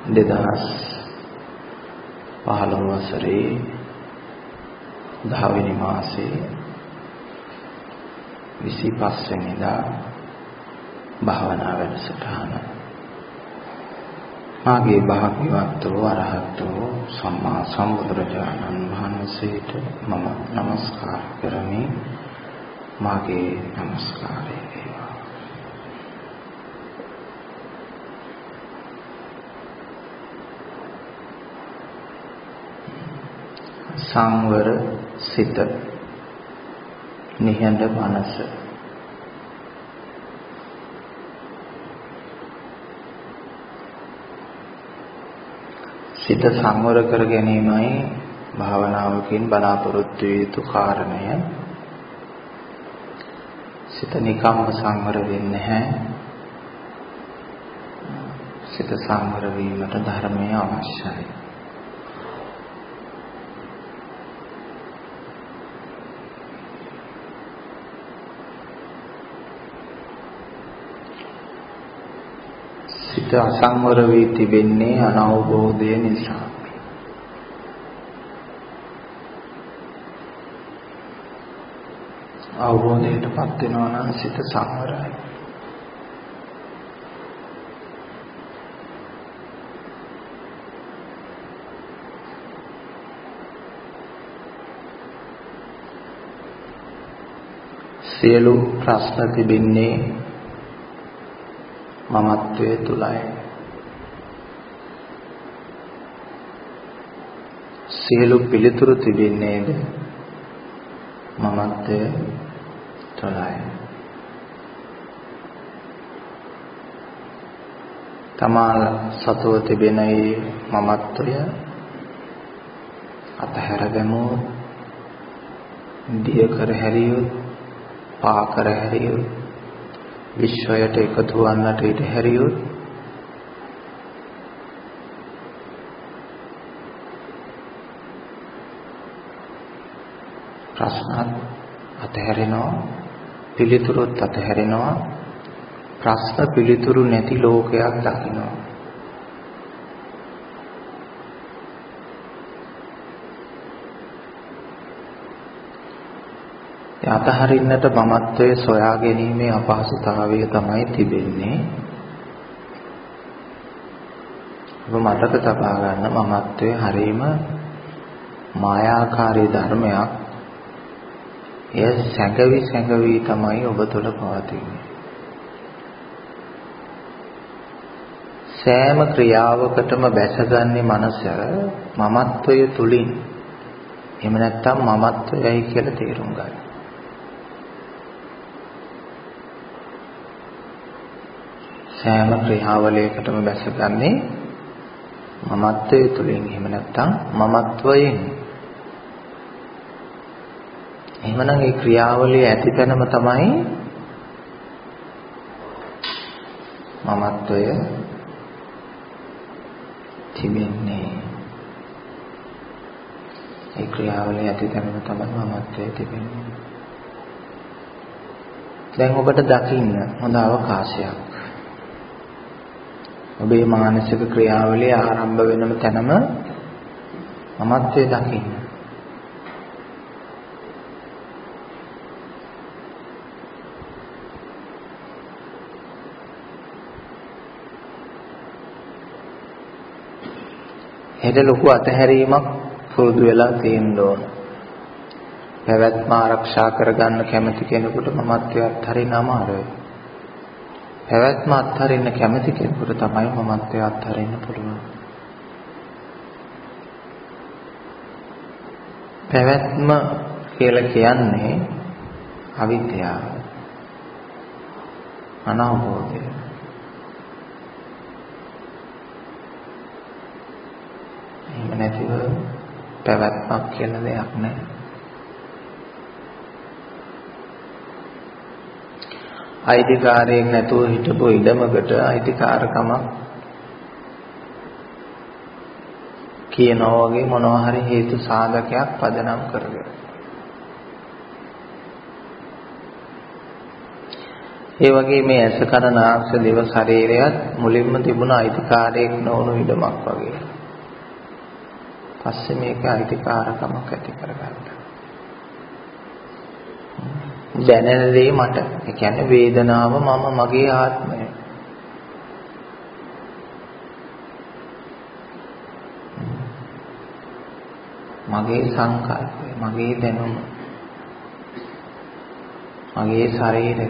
2015 වසරේ 10 වෙනි මාසයේ 25 වෙනිදා භාවනා වැඩසටහන මාගේ භාග්‍යවත් වූ අරහත් වූ සම්මා සම්බුදුරජාණන් වහන්සේට මම নমස්කාර කරමි. මාගේ নমස්කාරය වේවා. සංවර සිත, නිහඬ මනස, සිත සංවර කර ගැනීමයි භාවනාවකින් බලාපොරොත්තු විය යුතු කාරණය. සිත නිකම්ම සංවර වෙන්නේ නැහැ. සිත සංවර වීමට ධර්මය අවශ්‍යයි. සිත අසංවර වී තිබෙන්නේ අනවබෝධය නිසා. අවබෝධයටපත් වෙනවා නම් සිත සංවරයි. සියලු ප්‍රශ්න තිබෙන්නේ මමත්වයේ තුලයි. සියලු පිළිතුරු තිබෙන්නේද මමත්වයේ තුලයි. තමා සතුව තිබෙන මමත්වය අතහැර දැමුවොත්, දිය කර හැරියොත්, පා කර හැරියොත්, විශ්වයට එකතු වන්නට ඉඩ හැරියොත්, ප්‍රශ්නත් අතහැරෙනවා, පිළිතුරුත් අතහැරෙනවා. ප්‍රශ්න පිළිතුරු නැති ලෝකයක් දකිනවා. අතහරින්නට මමත්වයේ සොයා ගැනීමේ අපහසුතාවය තමයි තිබෙන්නේ. ඔබ මතක තබා ගන්න, මමත්වයේ හරීම මායාකාරී ධර්මයක්. එය සැඟවි තමයි ඔබ තුළ පවතින්නේ. සෑම ක්‍රියාවකටම බැසගන්නේ මනස මමත්වයේ තුලින්. එහෙම නැත්නම් මමත්වයයි කියලා තේරුම් ගන්න. සෑම ක්‍රියාවලයකටම බැසගන්නේ මමත්වයේ තුලින්. එහෙම නැත්නම් මමත්වයෙන්. එහෙමනම් මේ ක්‍රියාවලිය ඇති තැනම තමයි මමත්වය තිබෙන්නේ. ඒ ක්‍රියාවලිය ඇති තැනම තමයි මමත්වය තිබෙන්නේ. දැන් ඔබට දකින්න හොඳ අවකාශයක්. ඔබේ මානසික ක්‍රියාවලිය ආරම්භ වෙනම තැනම මමත්වය දකින්න. හෙට ලොකු අතහැරීමක් පුරුදු වෙලා තියෙන්න ඕන. පැවැත්ම ආරක්ෂා කරගන්න කැමති කෙනෙකුට මමත්වය අත්හරින්න අමාරුයි. පැවැත්ම අත්හරින්න කැමති කෙනෙකුට තමයි මමත්වය අත්හරින්න පුළුවන්. පැවැත්ම කියලා කියන්නේ අවිද්‍යාව, අනවබෝධය. එහෙම නැතිව පැවැත්මක් කියලා දෙයක් නැහැ. අයිතිකාරයෙක් නැතුව හිටපු ඉඩමකට අයිතිකාරකමක් කියනවා වගේ මොනවා හරි හේතු සාධකයක් පදනම් කරගෙන ඒ වගේ මේ ඇස කන නාසය දිව ශරීරයත් මුලින්ම තිබුණ අයිතිකාරයෙක් නොවුණු ඉඩමක් වගේ. පස්සේ මේක අයිතිකාරකමක් ඇති කරගත්තා. දැනෙන දේ මට. ඒ කියන්නේ වේදනාව මම මගේ ආත්මය. මගේ සංකල්පය, මගේ දැනුම, මගේ ශරීරය.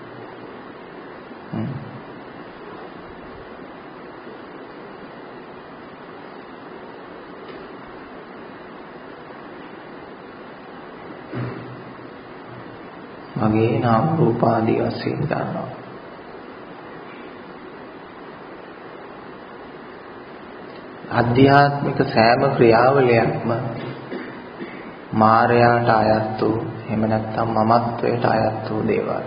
මගේ නාම රූප ආදී වශයෙන් ගන්නවා. ආධ්‍යාත්මික සෑම ක්‍රියාවලියක්ම මායයට අයත් වූ, එහෙම නැත්නම් මමත්වයට අයත් වූ දේවල්.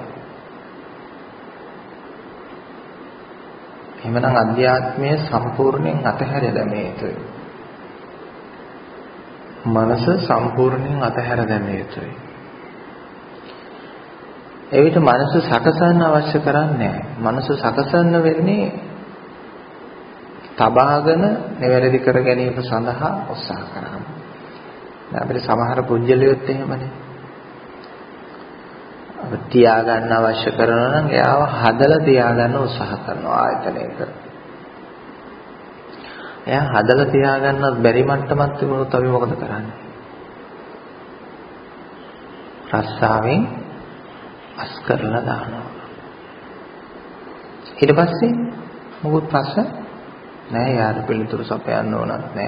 එහෙමනම් අධ්‍යාත්මය සම්පූර්ණයෙන් අතහැර දැමිය යුතුයි. මනස සම්පූර්ණයෙන් අතහැර දැමිය යුතුයි. එවිට මනස සකසන්න අවශ්‍ය කරන්නේ නැහැ. මනස සකසන්න වෙන්නේ තබාගෙන නිවැරදි කර ගැනීම සඳහා උත්සාහ කරනවා. දැන් අපිට සමහර පුජ්‍යලියොත් එහෙමනේ. අපිට තියාගන්න අවශ්‍ය කරනවා නම් එයාව හදලා තියාගන්න උත්සාහ කරනවා ආයතනයක. එයා හදලා තියාගන්නත් බැරි මට්ටමක් තිබුණොත් අපි මොකද කරන්නේ? රස්සාවෙන් අස් කරලා දානවා. ඊට පස්සේ මොකුත් ප්‍රශ්න නෑ. යාර පිළිතුරු සපයන්න ඕනත් නෑ.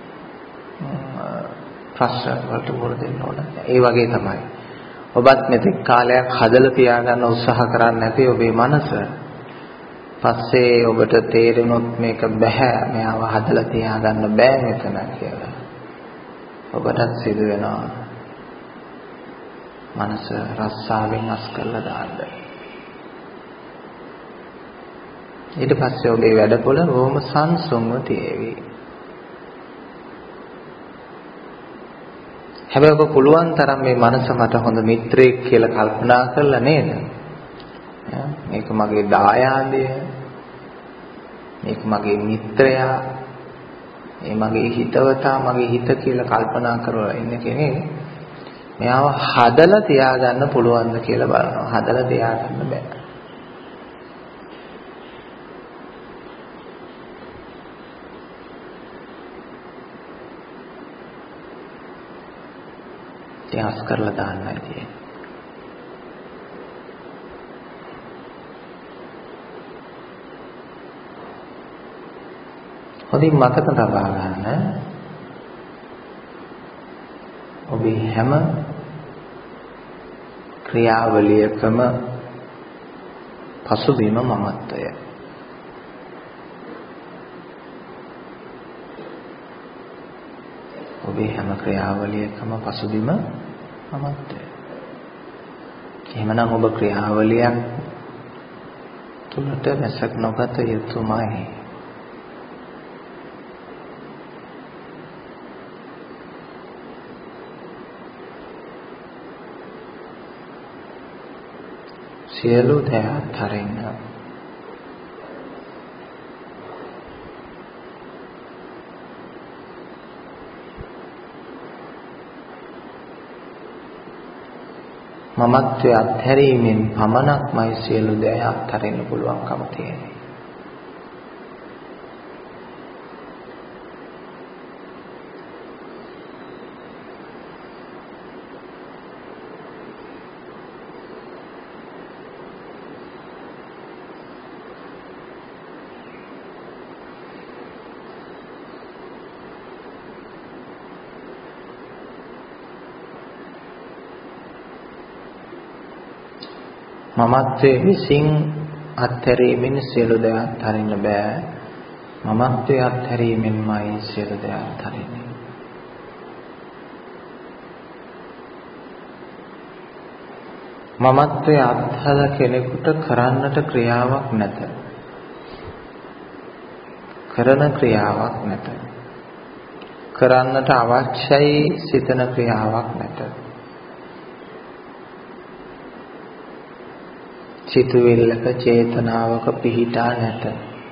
ප්‍රශ්න වලට උත්තර දෙන්න ඕන. ඒ වගේ තමයි. ඔබත් මෙතෙක් කාලයක් හදලා තියාගන්න උත්සාහ කරන්නේ නැති ඔබේ මනස පස්සේ ඔබට තේරෙනොත් මේක බෑ, මෙයාව හදලා තියාගන්න බෑ මෙතන කියලා. ඔබටත් සිදු වෙනවා මනස රස්සාවෙන් අස් කරලා දාන්න. ඊට පස්සේ ඔබේ වැඩපොළ බොහොම සංසුන්ව තියේවි. හැබැයි ඔබ පුළුවන් තරම් මේ මනස මට හොඳ මිත්‍රයෙක් කියලා කල්පනා කරලා නේද? මේක මගේ දායාදය, මේක මගේ මිත්‍රයා, මේ මගේ හිතවතා, මගේ හිත කියලා කල්පනා කරලා ඉන්න කෙනෙක් මෙයාව හදලා තියාගන්න පුළුවන්ද කියලා බලනවා. හදලා තියාගන්න බෑ. ත්‍යාස් කරලා දාන්නයි තියෙන්නේ. හොඳින් මතක තබා ගන්න. ඔබේ හැම ක්‍රියාවලියකම පසුබිම මමත්වය. ඔබේ හැම ක්‍රියාවලියකම පසුබිම මමත්වය. එහෙමනම් ඔබ ක්‍රියාවලියක් තුළට වැසක් නොගත යුතුමයි. සියලු දේ අත්හරින්න. මමත්වයේ අත්හැරීමෙන් පමණක්මයි සියලු දේ අත්හරින්න පුළුවන්කම තියෙන්නේ. මමත්වයේ විසින් අත්හැරීමෙන් සියලු දේ අත්හරින්න බෑ. මමත්වයේ අත්හැරීමෙන්මයි සියලු දේ අත්හරින්නේ. මමත්වයේ අත්හල කෙනෙකුට කරන්නට ක්‍රියාවක් නැත. කරන ක්‍රියාවක් නැත. කරන්නට අවශ්‍යයි සිතන ක්‍රියාවක් නැත. සිතුවිල්ලක චේතනාවක පිහිටා නැත.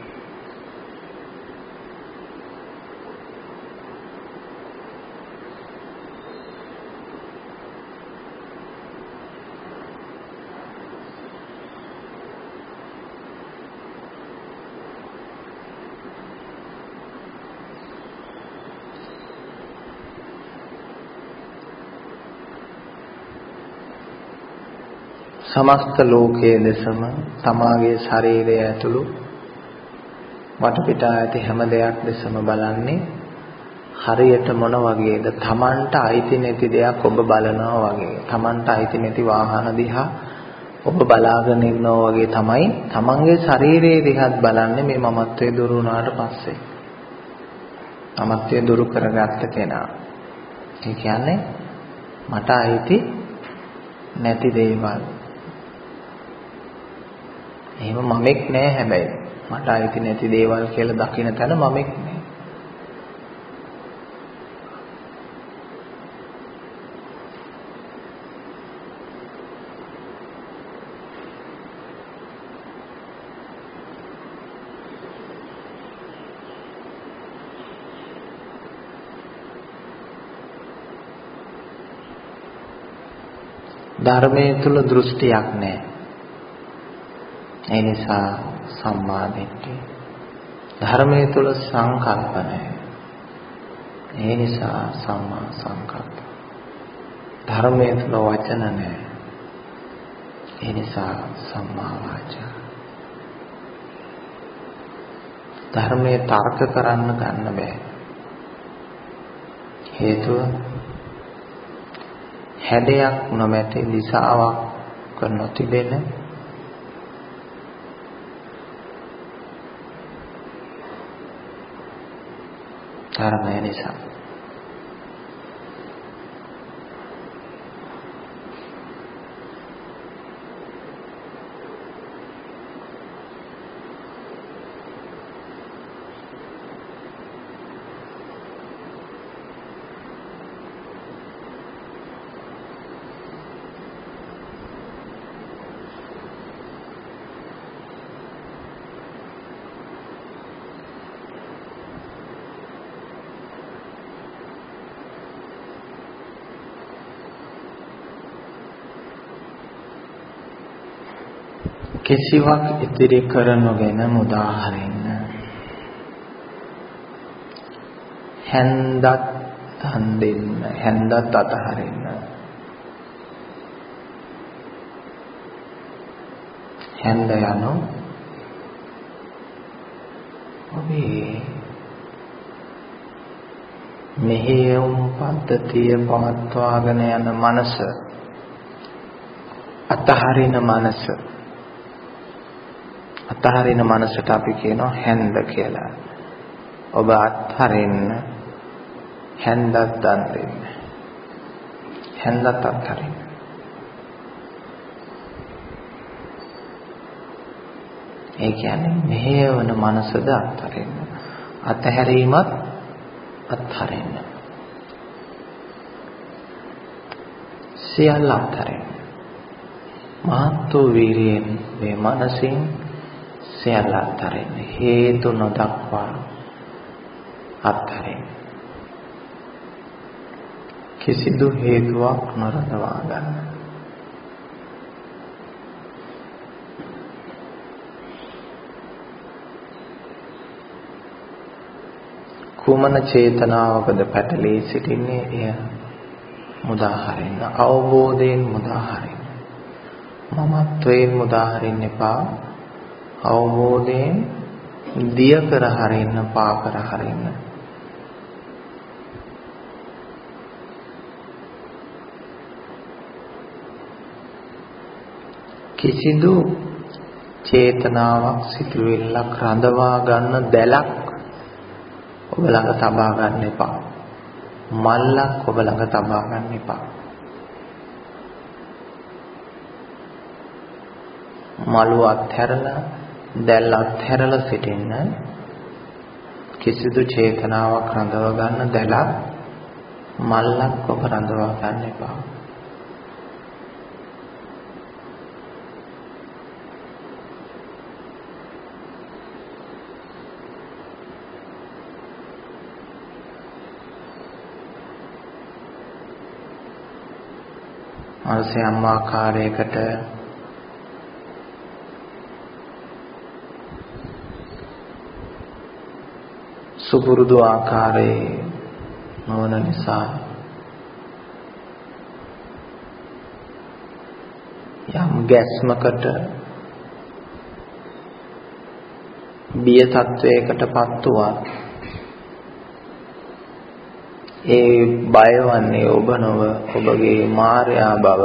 සමස්ත ලෝකයේ දෙසම තමාගේ ශරීරය ඇතුළු වටපිටා ඇති හැම දෙයක් දෙසම බලන්නේ හරියට මොන වගේද? තමන්ට අයිති නැති දෙයක් ඔබ බලනවා වගේ. තමන්ට අයිති නැති වාහන දිහා ඔබ බලාගෙන ඉන්නවා වගේ තමයි තමන්ගේ ශරීරයේ දිහාත් බලන්නේ මේ මමත්වයේ දුරු වුණාට පස්සේ. මමත්වයේ දුරු කරගත්ත කෙනා. ඒ කියන්නේ මට අයිති නැති දේවල්. එහෙම මමෙක් නෑ හැබැයි. මට අයිති නැති දේවල් කියලා දකින්න තැන මමෙක් නෑ. ධර්මයේ තුල දෘෂ්ටියක් නෑ. ඒ නිසා සම්මා දිට්ඨිය. ධර්මයේ තුල සංකල්ප නැහැ. ඒ නිසා සම්මා සංකල්ප. ධර්මයේ තුල වචන නැහැ. ඒ නිසා සම්මා වාචා. ධර්මයේ තර්ක කරන්න ගන්න බෑ. හේතුව හැඩයක් නොමැති දිශාවක් නොතිබෙන ධර්මය නිසා. කිසිවක් ඉතිරි කර නොගෙන මුදා හරින්න. හැන්දත් දන් දෙන්න, හැන්දත් අතහරින්න. හැන්ද යනු ඔබේ මෙහෙයුම් පද්ධතිය පවත්වාගෙන යන මනස, අතහරින මනස. අතහරින මනසට අපි කියනවා හැන්ද කියලා. ඔබ අත්හරින්න, හැන්දත් දන් දෙන්න. හැන්දත් අත්හරින්න. ඒ කියන්නේ මෙහෙයවන මනසද අත්හරින්න. අතහැරීමත් අත්හරින්න. සියල්ල අත්හරින්න. මහත් වූ වීරියෙන් මේ මනසින් සියල්ල අත්හරින්න. හේතු නොදක්වා අත්හරින්න. කිසිදු හේතුවක් නොරඳවා ගන්න. කුමන චේතනාවකද පැටලී සිටින්නේ? එය මුදා හරින්න. අවබෝධයෙන් මුදා හරින්න. මමත්වයෙන් මුදා හරින්න එපා. අවබෝධයෙන් දිය කර හරින්න, පා කර හරින්න. කිසිදු චේතනාවක්, සිතුවිල්ලක් රඳවා ගන්න දැලක් ඔබ ළඟ තබා ගන්න එපා. මල්ලක් ඔබ ළඟ තබා ගන්න එපා. මලු අත්හැරලා, දැල් අත්හැරලා සිටින්න. කිසිදු චේතනාවක් රඳව ගන්න දැලක්, මල්ලක් ඔබ රඳවා ගන්න එපා. අරසයම් ආකාරයකට සුපුරුදු ආකාරයේ නොවන නිසා යම් ගැස්මකට බිය තත්වයකටපත් වුණා. ඒ බයවන්නේ ඔබ නොව ඔබගේ මායාව බව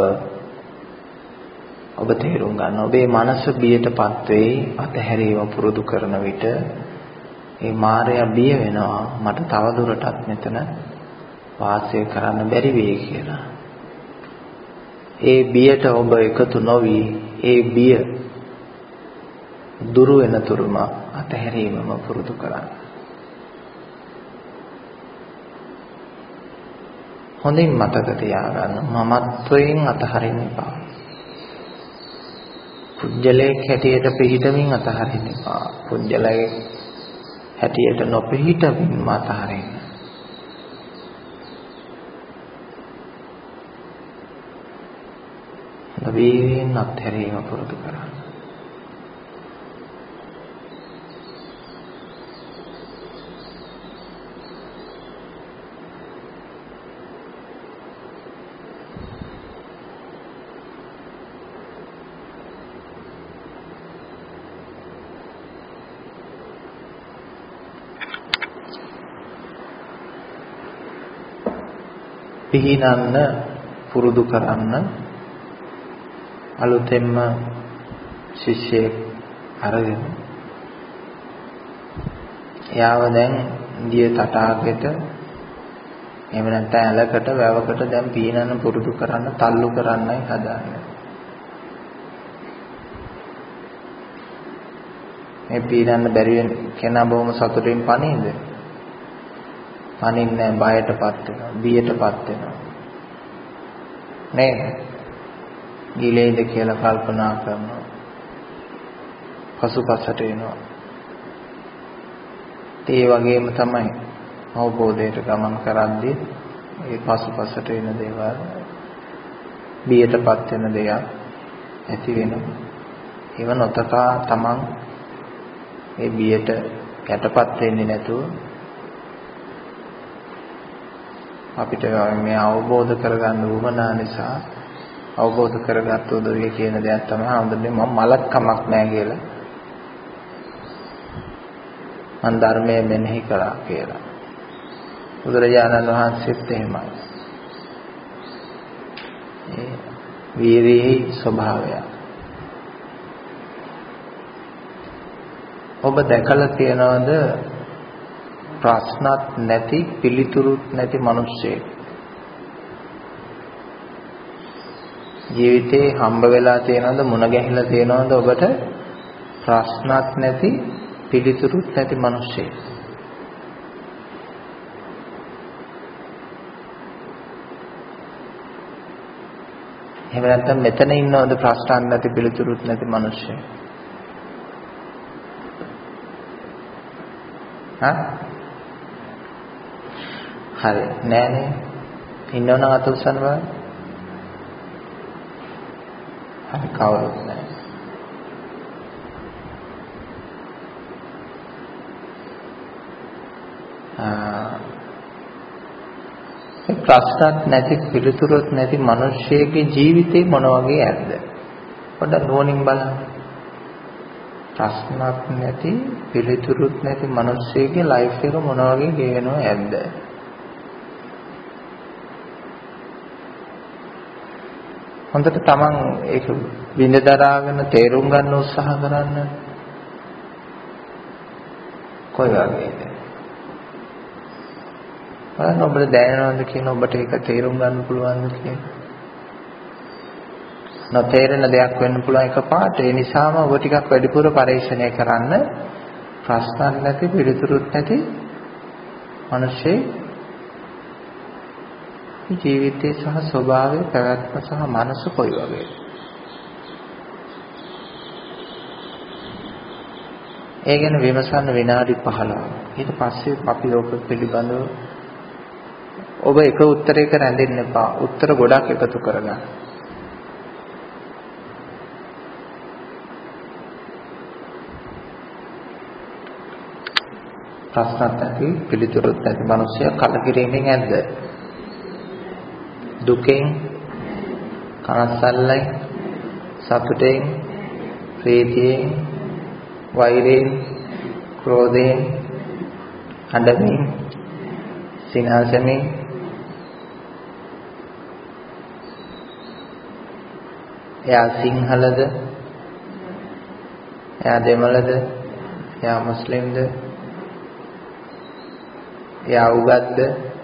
ඔබ තේරුම් ගන්න. ඔබේ මනස බියටපත් වෙයි අතහැරීම පුරුදු කරන විට. ඒ මායාව බිය වෙනවා මට තව දුරටත් මෙතන වාසය කරන්න බැරි වෙයි කියලා. ඒ බියට ඔබ එකතු නොවි ඒ බිය දුරු වෙන තුරුම අතහැරීමම පුරුදු කරන්න. හොඳින් මතක තියාගන්න මමත්වයෙන් අතහරින්න එපා. පුජ්‍යලයක් හැටියට පිහිටමින් අතහරින්න එපා. පුජ්‍යලයක් හැටියට නොපිහිටමින් අතහරින්න. වීර්යයෙන් අත්හැරීම පුරුදු කරන්න. පිහිනන්න පුරුදු කරන්න අලුතෙන්ම ශිෂ්‍යයෙක් අරගෙන යාව දැන් දිය තටාකෙට එහෙම නැත්නම් ඇලකට වැවකට දැන් පිහිනන්න පුරුදු කරන්න තල්ලු කරන්නයි හදාන්නේ. මේ පිහිනන්න බැරි වෙන කෙනා බොහොම සතුටින් පණින්ද? පණින්නේ බයටපත් වෙනවා, බියටපත් වෙනවා. නේද? ගිලෙයිද කියලා කල්පනා කරනවා. පසුපසට එනවා. ඒ වගේම තමයි අවබෝධයට ගමන් කරද්දී ඒ පසුපසට එන දේවල් බියටපත් වෙන දේවල් ඇති වෙනවා. ඒව නොතකා තමන් ඒ බියට යටපත් වෙන්නේ නැතුව අපිට මේ අවබෝධ කරගන්න උවමනා නිසා අවබෝධ කරගත්ත උදවිය කියන දෙයක් තමයි හඳුන්නේ මම මලක් කමක් නැහැ කියලා. මන් ධර්මයේ මෙනෙහි කරා කියලා. බුදුරජාණන් වහන්සේත් එහෙමයි. ඒ වීරිහි ස්වභාවය. ඔබ දැකලා තියනවද ප්‍රශ්නත් නැති පිළිතුරුත් නැති මිනිස්සෙක්? ජීවිතේ හම්බ වෙලා තියෙනවද මුණ ගැහිලා තියෙනවද ඔබට ප්‍රශ්නත් නැති පිළිතුරුත් නැති මිනිස්සෙක්? එහෙම නැත්නම් මෙතන ඉන්නවද ප්‍රශ්නත් නැති පිළිතුරුත් නැති මිනිස්සෙක්? හරි නෑනේ. ඉන්නවනම් අත උස්සන්න බලන්න. හරි කවුරුත් නෑ. ඒ ප්‍රශ්නත් නැති පිළිතුරුත් නැති මිනිස්සෙගේ ජීවිතේ මොන වගේ ඇද්ද? පොඩ්ඩක් නුවණින් බලන්න. ප්‍රශ්නත් නැති පිළිතුරුත් නැති මිනිස්සෙගේ ලයිෆ් එක මොන වගේ ගෙවෙනව ඇද්ද? හොඳට තමන් ඒක විඳ දරාගෙන තේරුම් ගන්න උත්සාහ කරන්න. කොයි වගේද? බලන්න ඔබට දැනෙනවද කියන ඔබට ඒක තේරුම් ගන්න පුළුවන්ද කියන. නොතේරෙන දෙයක් වෙන්න පුළුවන් එකපාරට. ඒ නිසාම ඔබ ටිකක් වැඩිපුර පරීක්ෂණය කරන්න. ප්‍රශ්න නැති පිළිතුරුත් නැති මිනිස්සේ ජීවිතයේ සහ ස්වභාවයේ පැවැත්ම සහ මනස කොයි වගේද? ඒ ගැන විමසන්න විනාඩි 15. ඊට පස්සේ අපි ලෝක පිළිබඳව ඔබ එක උත්තරයක රැඳෙන්න එපා. උත්තර ගොඩක් එකතු කරගන්න. ප්‍රශ්නත් නැති පිළිතුරුත් නැති මිනිස්සු කලකිරීමෙන් ඇද්ද? දුකෙන්, කනස්සල්ලෙන්, සතුටෙන්, ප්‍රීතියෙන්, වෛරයෙන්, ක්‍රෝධයෙන්, හඬමින්, සිනාසෙමින්, එයා සිංහලද? එයා දෙමළද? එයා මුස්ලිම්ද? එයා උගත්ද?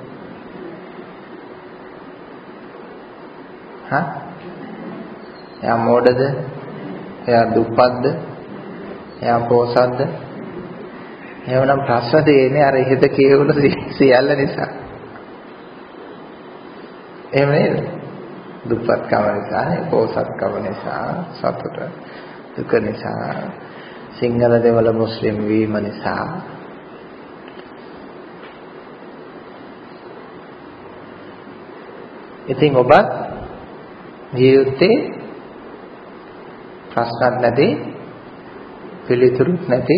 එයා මෝඩද? එයා දුප්පත්ද? එයා පොසත්ද? එහෙනම් ප්‍රශ්න තියෙන්නේ අර ඉහත කියවුණු සියල්ල නිසා. එහෙම නේද? දුප්පත්කම නිසා, පොසත්කම නිසා, සතුට දුක නිසා, සිංහල දෙමළ මුස්ලිම් වීම නිසා. ඉතින් ඔබ ජීවිතේ ප්‍රශ්නක් නැති පිළිතුරුත් නැති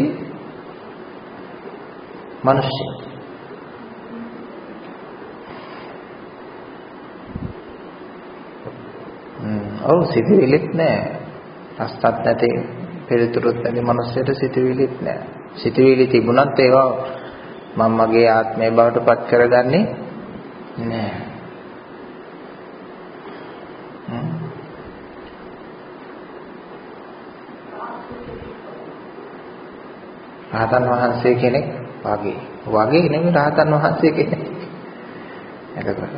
මිනිස්සු. ඔව් සිතිවිලිත් නැහැ. ප්‍රශ්නත් නැති පිළිතුරුත් නැති මිනිස්සුන්ට සිතිවිලිත් නැහැ. සිතිවිලි තිබුණත් ඒවා මම මගේ ආත්මය බවට පත් කරගන්නේ නැහැ. රහතන් වහන්සේ කෙනෙක් වගේ නෙමෙයි රහතන් වහන්සේ කෙනෙක්. එතකොට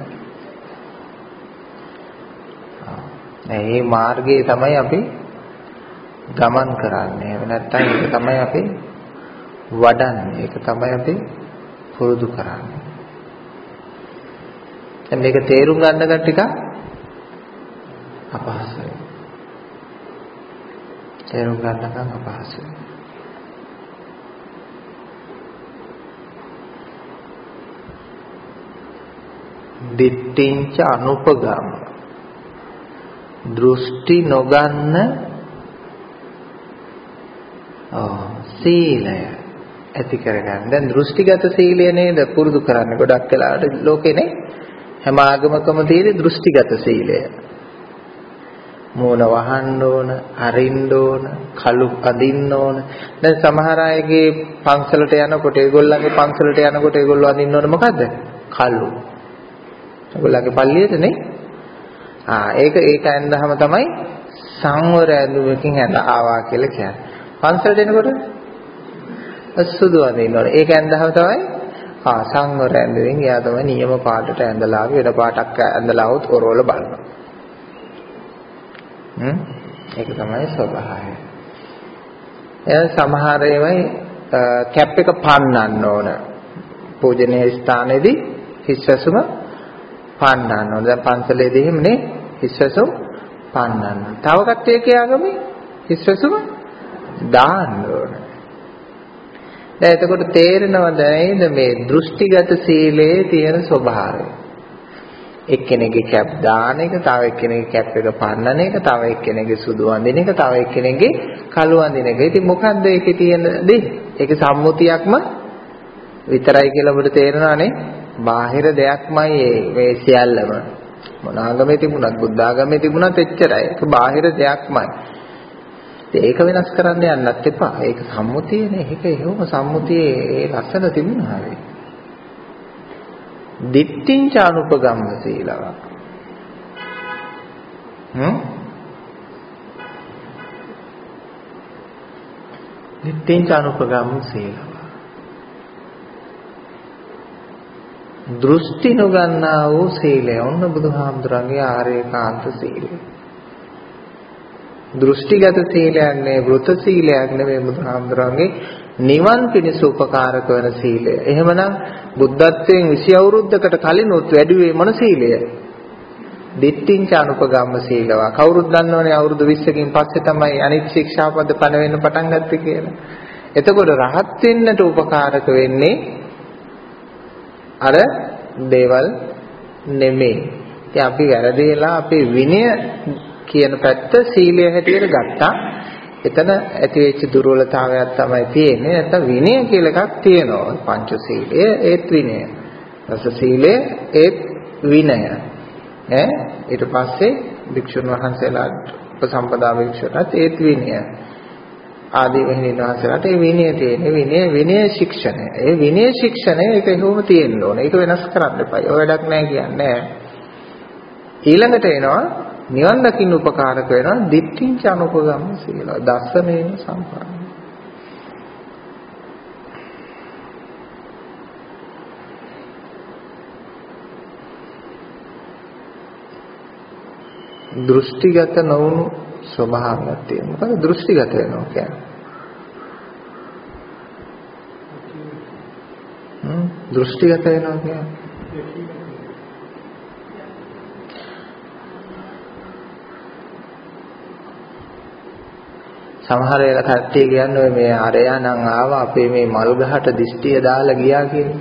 මේ මාර්ගයේ තමයි අපි ගමන් කරන්නේ. එහෙම නැත්නම් ඒක තමයි අපි වඩන්නේ. ඒක තමයි අපි පුරුදු කරන්නේ. දැන් මේක තේරුම් ගන්න ටික අපහසුයි. තේරුම් ගන්නකම් අපහසුයි. දිට්ඨිංච අනුපගම දෘෂ්ටි නොගන්න සීලය ඇති කරගන්න. දැන් දෘෂ්ටිගත සීලය නේද පුරුදු කරන්නේ ගොඩක් වෙලාවට ලෝකේනේ හැම ආගමකම තියෙන දෘෂ්ටිගත සීලය. මූණ වහන්න ඕන, අරින්න ඕන, කළු අදින්න ඕන. දැන් සමහර අයගේ පන්සලට යනකොට ඒගොල්ලන්ගේ පන්සලට යනකොට ඒගොල්ලෝ අදින්න ඕන මොකද්ද? කළු. ඒගොල්ලන්ගේ පල්ලියටනේ. ඒක ඇඳහම තමයි සංවර ඇඳුමකින් ඇඳ ආවා කියලා කියන්නේ. පන්සලට එනකොට සුදු අඳින්න ඕනේ. ඒක ඇඳහම තමයි සංවර ඇඳුමින් එයා තමයි නියම පාටට ඇඳලා වෙන පාටක් ඇඳලා આવුත් ඔරවල බලනවා. ඒක තමයි ස්වභාවය. සමහර ඒවායි කැප් එක පන්නන්න ඕන. පූජනීය ස්ථානයේදී හිස්වැසුම පන්නන්න ඕන. දැන් පන්සලේදී එහෙමනේ හිස්වැසුම පන්නන්න. තව කට්ටියක ආගමේ හිස්වැසුම දාන්න ඕන. දැන් එතකොට තේරෙනවද නේද මේ දෘෂ්ටිගත සීලයේ තියෙන ස්වභාවය? එක්කෙනෙක්ගේ කැප් දාන එක, තව එක්කෙනෙක්ගේ කැප් එක පන්නන එක, තව එක්කෙනෙක්ගේ සුදු අඳින එක, තව එක්කෙනෙක්ගේ කළු අඳින එක. ඉතින් මොකද්ද ඒකේ තියෙන දේ? ඒකේ සම්මුතියක්ම විතරයි කියලා ඔබට තේරෙනවනේ. බාහිර දෙයක්මයි මේ සියල්ලම. මොන ආගමේ තිබුණත්, බුද්ධ ආගමේ තිබුණත් එච්චරයි. ඒක බාහිර දෙයක්මයි. ඒක වෙනස් කරන්න යන්නත් එපා. ඒක සම්මුතියනේ. ඒක එහෙම සම්මුතියේ ඒ ලස්සන තිබුණා හරිය. දිට්ඨිංච අනුපගම්ම සීලව. දිට්ඨිංච අනුපගම්ම සීලව. දෘෂ්ටි නොගන්නා වූ සීලය. ඔන්න බුදුහාමුදුරන්ගේ ආර්යකාන්ත සීලය. දෘෂ්ටිගත සීලයක් නෙවෙයි, වෘත සීලයක් නෙවෙයි බුදුහාමුදුරන්ගේ නිවන් පිණිස උපකාරක වන සීලය. එහෙමනම් බුද්ධත්වයෙන් 20 අවුරුද්දකට කලිනුත් වැඩිවේ මොන සීලය? දිට්ඨිංච අනුපගම්ම සීලවා. කවුරුත් දන්නවනේ අවුරුදු 20කින් පස්සේ තමයි අනිත් ශික්ෂාපද පණ වෙන්න පටන් ගත්තේ කියලා. එතකොට රහත් වෙන්නට උපකාරක වෙන්නේ අර දේවල් නෙමෙයි. ඉතින් අපි වැරදිලා අපේ විනය කියන පැත්ත සීලය හැටියට ගත්තා. එතන ඇති වෙච්ච දුර්වලතාවයක් තමයි තියෙන්නේ. නැත්නම් විනය කියලා එකක් තියෙනවා. පංචශීලය ඒත් විනය. රස සීලය ඒත් විනය. ඊට පස්සේ භික්ෂුන් වහන්සේලාට උපසම්පදා භික්ෂුන්ට ඒත් විනය. ආදී වෙනින් වහන්සේලාට ඒ විනය තියෙන්නේ. විනය ශික්ෂණය. ඒ විනය ශික්ෂණය ඒක එහෙම තියෙන්න ඕනේ. ඒක වෙනස් කරන්න එපා. ඔය වැඩක් නැහැ කියන්නේ. ඊළඟට එනවා නිවන් දකින්න උපකාරක වෙනවා දිට්ඨිංච අනුපගම්ම සීල. දස්සනේන සම්පන්න. දෘෂ්ටිගත නොවුණු ස්වභාවයක් තියෙනවා. මොකද දෘෂ්ටිගත වෙනවා කියන්නේ? දෘෂ්ටිගත වෙනවා කියන්නේ සමහර වෙලාවට කට්ටිය කියන්නේ මේ අරයා නම් ආවා අපේ මේ මල් ගහට දිෂ්ටිය දාලා ගියා කියන්නේ.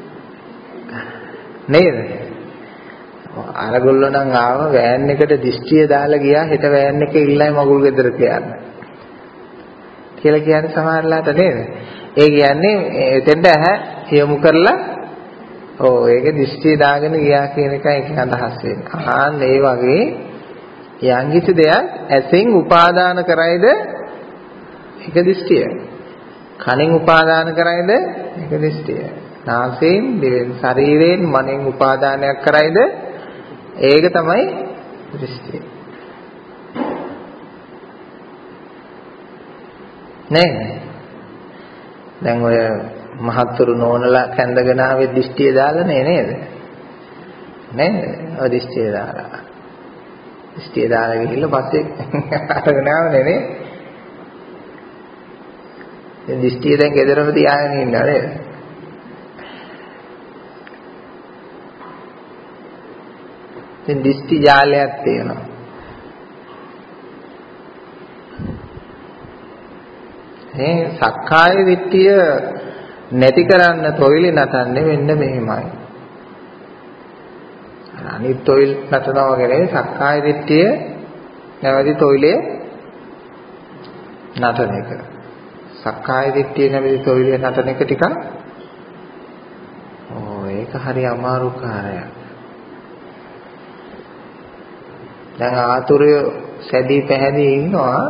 නේද? අරගොල්ලෝ නම් ආවා වෑන් එකට දිෂ්ටිය දාලා ගියා හෙට වෑන් එකේ ඉල්ලයි මගුල් ගෙදරට යන්න. කියලා කියන්නේ සමහරලාට නේද? ඒ කියන්නේ එතෙන්ට ඇහැ යොමු කරලා ඒක දිෂ්ටිය දාගෙන ගියා කියන එකයි ඒක අදහස් වෙන්නේ. ආන් ඒ වගේ යම්කිසි දෙයක් ඇසෙන් උපාදාන කරයිද ඒක දිෂ්ටිය. කනෙන් උපාදාන කරයිද ඒක දිෂ්ටිය. නාසයෙන්, දිවෙන්, ශරීරයෙන්, මනෙන් උපාදානයක් කරයිද ඒක තමයි දෘෂ්ටිය. නේද? දැන් ඔය මහත්තුරු නෝනලා කැඳගෙන ආවේ දෘෂ්ටිය දාලා නේද? නේද? ඔය දෘෂ්ටිය දාලා. දෘෂ්ටිය දාලා ගිහිල්ලා පස්සේ අරගෙන ආවනේ නේ. දැන් දෘෂ්ටිය දැන් ගෙදරම තියාගෙන ඉන්නවා නේද? දැන් දෘෂ්ටි ජාලයක් තියෙනවා. සක්කාය දිට්ඨිය නැති කරන්න තොইল නටන්නේ මෙන්න මෙහෙමයි. අනිත් තොইল නටනවා කියන්නේ සක්කාය දිට්ඨිය නැවති තොইলේ නටන එක. සක්කාය දිට්ඨිය නැවති තොইলේ නටන එක ටිකක් ඒක හරි අමාරු කාර්යයක්. දැන් ආතුරය සැදී පැහැදී ඉන්නවා.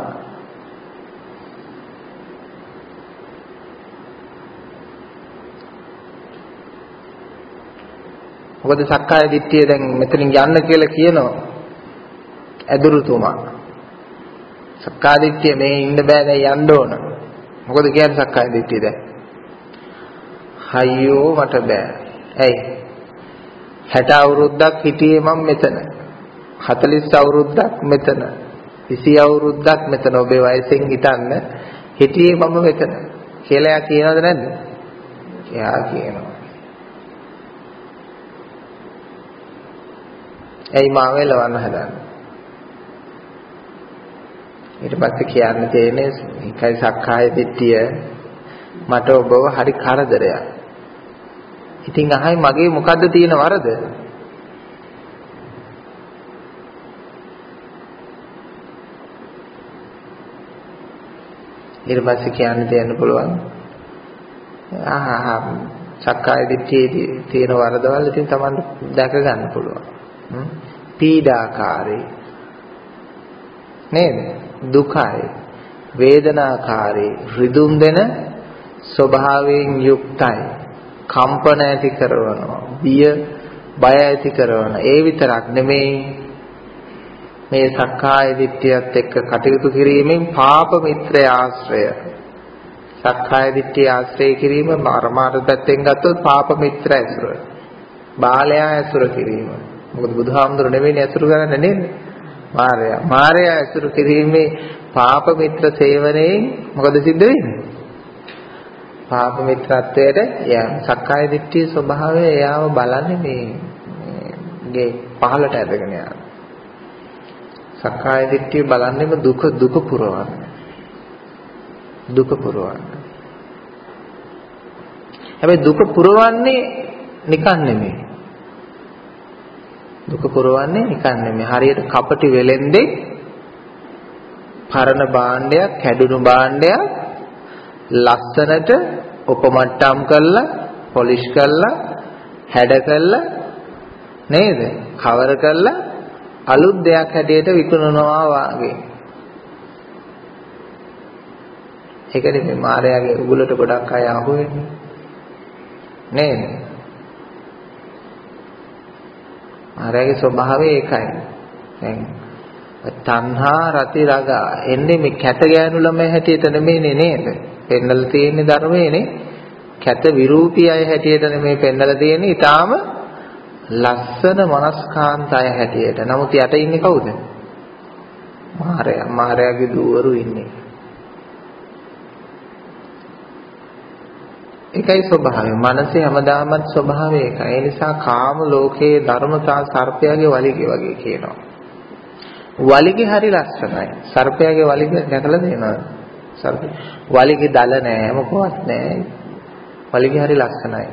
මොකද සක්කාය දිට්ඨිය දැන් මෙතනින් යන්න කියලා කියනවා ඇදුරුතුමා. සක්කාය දිට්ඨිය මේ ඉන්න බෑ දැන් යන්න ඕන. මොකද කියන්නේ සක්කාය දිට්ඨිය දැන්? අයියෝ මට බෑ. ඇයි? 60 අවුරුද්දක් හිටියේ මම මෙතන. 40 අවුරුද්දක් මෙතන. 20 අවුරුද්දක් මෙතන ඔබේ වයසෙන් හිටන්න හිටියේ මම මෙතන. කියලා එයා කියනවද නැද්ද? එයා කියනවා. ඇයි මාව එලවන්න හදන්නේ? ඊට පස්සේ කියන්න තියෙන්නේ ඒකයි සක්කාය දිට්ඨිය මට ඔබව හරි කරදරයක්. ඉතින් අහයි මගේ මොකද්ද තියෙන වරද? ඊට පස්සේ කියන්න දෙන්න පුළුවන්. සක්කාය දිට්ඨියේ තියෙන වරදවල් ඉතින් Taman දැක ගන්න පුළුවන්. පීඩාකාරී නේද? දුකයි, වේදනාකාරී, රිදුම් දෙන ස්වභාවයෙන් යුක්තයි, කම්පන ඇති කරනවා, බය ඇති කරන. ඒ විතරක් නෙමෙයි මේ සක්කාය දිට්ඨියත් එක්ක කටයුතු කිරීමෙන් පාප මිත්‍රය ආශ්‍රය. සක්කාය දිට්ඨිය ආශ්‍රය කිරීම මාර්මාර්ථ පැත්තෙන් ගත්තොත් පාප මිත්‍ර ඇසුර. බාලයා ඇසුර කිරීම. මොකද බුදුහාමුදුරු නෙවෙයි ඇසුරු කරන්නේ නේද? මාර්යා ඇසුරු කිරීමේ පාප මිත්‍ර සේවනයෙන් මොකද සිද්ධ වෙන්නේ? පාප මිත්‍රත්වයට සක්කාය දිට්ඨියේ ස්වභාවය එයාව බලන්නේ මේ පහළට ඇදගෙන යනවා. සක්කාය දිට්ඨිය බලන්නේම දුක පුරවන්න. දුක පුරවන්න. හැබැයි දුක පුරවන්නේ නිකන් නෙමෙයි. දුක පුරවන්නේ නිකන් නෙමෙයි. හරියට කපටි වෙලෙන්දේ පරණ භාණ්ඩයක්, කැඩුණු භාණ්ඩයක් ලස්සනට උපමට්ටම් කරලා, පොලිෂ් කරලා, හැඩ කරලා නේද? කවර කරලා අලුත් දෙයක් හැටියට විකුණනවා වාගේ. ඒකනේ මේ මායාවේ උගලට ගොඩක් අය අහු වෙන්නේ. නේද? මායාවේ ස්වභාවය ඒකයි. දැන් තණ්හා රති රගා එන්නේ මේ කැත ගෑනු ළමයි හැටියට නෙමෙයිනේ නේද? පෙන්නලා තියෙන්නේ ධර්මයේනේ. කැත විරූපී අය හැටියට නෙමෙයි පෙන්නලා තියෙන්නේ. ඊටාම ලස්සන මනස්කාන්ත අය හැටියට. නමුත් යට ඉන්නේ කවුද? මායාව. මායාවේ දුවරු ඉන්නේ. ඒකයි ස්වභාවය. මනසේ හැමදාමත් ස්වභාවය ඒකයි. ඒ නිසා කාම ලෝකයේ ධර්මතා සර්පයාගේ වලිගේ වගේ කියනවා. වලිගේ හරි ලස්සනයි. සර්පයාගේ වලිගේ දැකලා තියෙනවද? සර්ප වලිගේ දල නැහැ, මොකවත් නැහැ. වලිගේ හරි ලස්සනයි.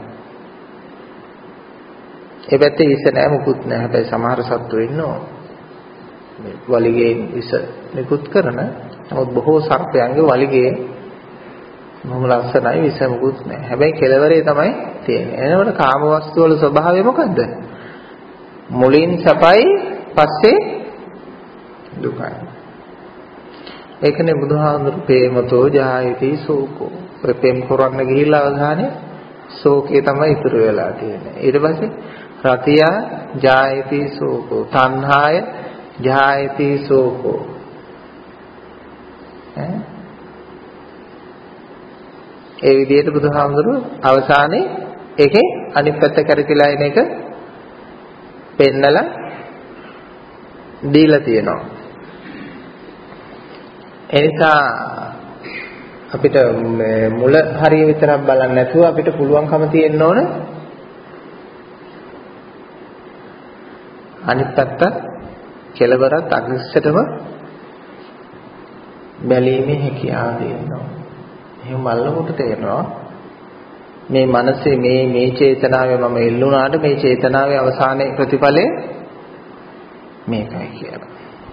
ඒ පැත්තේ විස නැහැ, මොකුත් නැහැ. හැබැයි සමහර සත්තු ඉන්නවා මේ වලිගේ විස නිකුත් කරන. නමුත් බොහෝ සර්පයන්ගේ වලිගේ මොහොම ලස්සනයි, විස මොකුත් නැහැ. හැබැයි කෙලවරේ තමයි තියෙන්නේ. එනකොට කාම වස්තු වල ස්වභාවය මොකද්ද? මුලින් සපයි, පස්සේ දුකයි. ඒකනේ බුදුහාමුදුරු ප්‍රේමතෝ ජායති සෝකෝ. ඔය ප්‍රේම කරන්න ගිහිල්ලා අවධානයේ ශෝකේ තමයි ඉතුරු වෙලා තියෙන්නේ. ඊට පස්සේ රතිය ජායති සෝකෝ. තණ්හාය ජායති සෝකෝ. ඒ විදිහට බුදුහාමුදුරු අවසානයේ ඒකේ අනිත් පැත්ත කරකිලා එන එක පෙන්නලා දීලා තියෙනවා. ඒ නිසා අපිට මුල හරිය විතරක් බලන්න නැතුව අපිට පුළුවන්කම තියෙන්න ඕන අනිත් පැත්ත කෙලවරත් අගස්සටම බැලීමේ හැකියාව තියෙනවා. එහෙම බලනකොට තේරෙනවා මේ මනසේ මේ චේතනාවේ මම එල්ලුණාට මේ චේතනාවේ අවසානයේ ප්‍රතිඵලය මේකයි කියලා.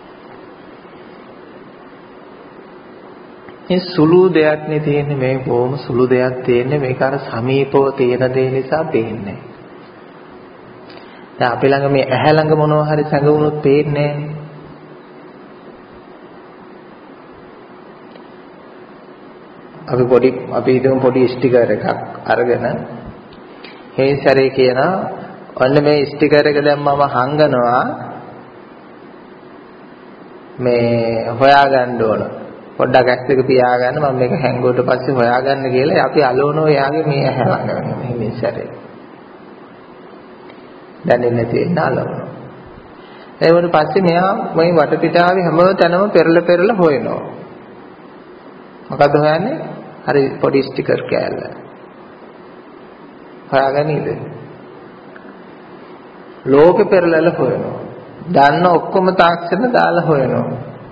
මේ සුළු දෙයක් නේ තියෙන්නේ, මේ බොහොම සුළු දෙයක් තියෙන්නේ, මේක අර සමීපව තියෙන දේ නිසා පේන්නේ. දැන් අපි ළඟ මේ ඇහැ ළඟ මොනවා හරි සංගුණොත් පේන්නේ නැහැ. අපි හිතමු පොඩි ස්ටිකර් එකක් අරගෙන හේසරේ කියනවා ඔන්න මේ ස්ටිකර් එක දැන් මම හංගනවා මේ හොයාගන්න ඕන. පොඩ්ඩක් ඇස් දෙක පියාගන්න මම මේක හැංගුවට පස්සේ හොයාගන්න කියලා අපි අලවනවා එයාගේ මේ ඇහැ ළඟ මේ සැරේ. දැනෙන්නේ තියෙන අලවනවා. ඒ වුණ පස්සේ මෙයා මේ වටපිටාවේ හැම තැනම පෙරලා හොයනවා. මොකද හොයන්නේ? හරි පොඩි ස්ටිකර් කෑල්ල. හොයාගන්නේද? ලෝකෙ පෙරලලා හොයනවා. දන්න ඔක්කොම තාක්ෂණ දාලා හොයනවා.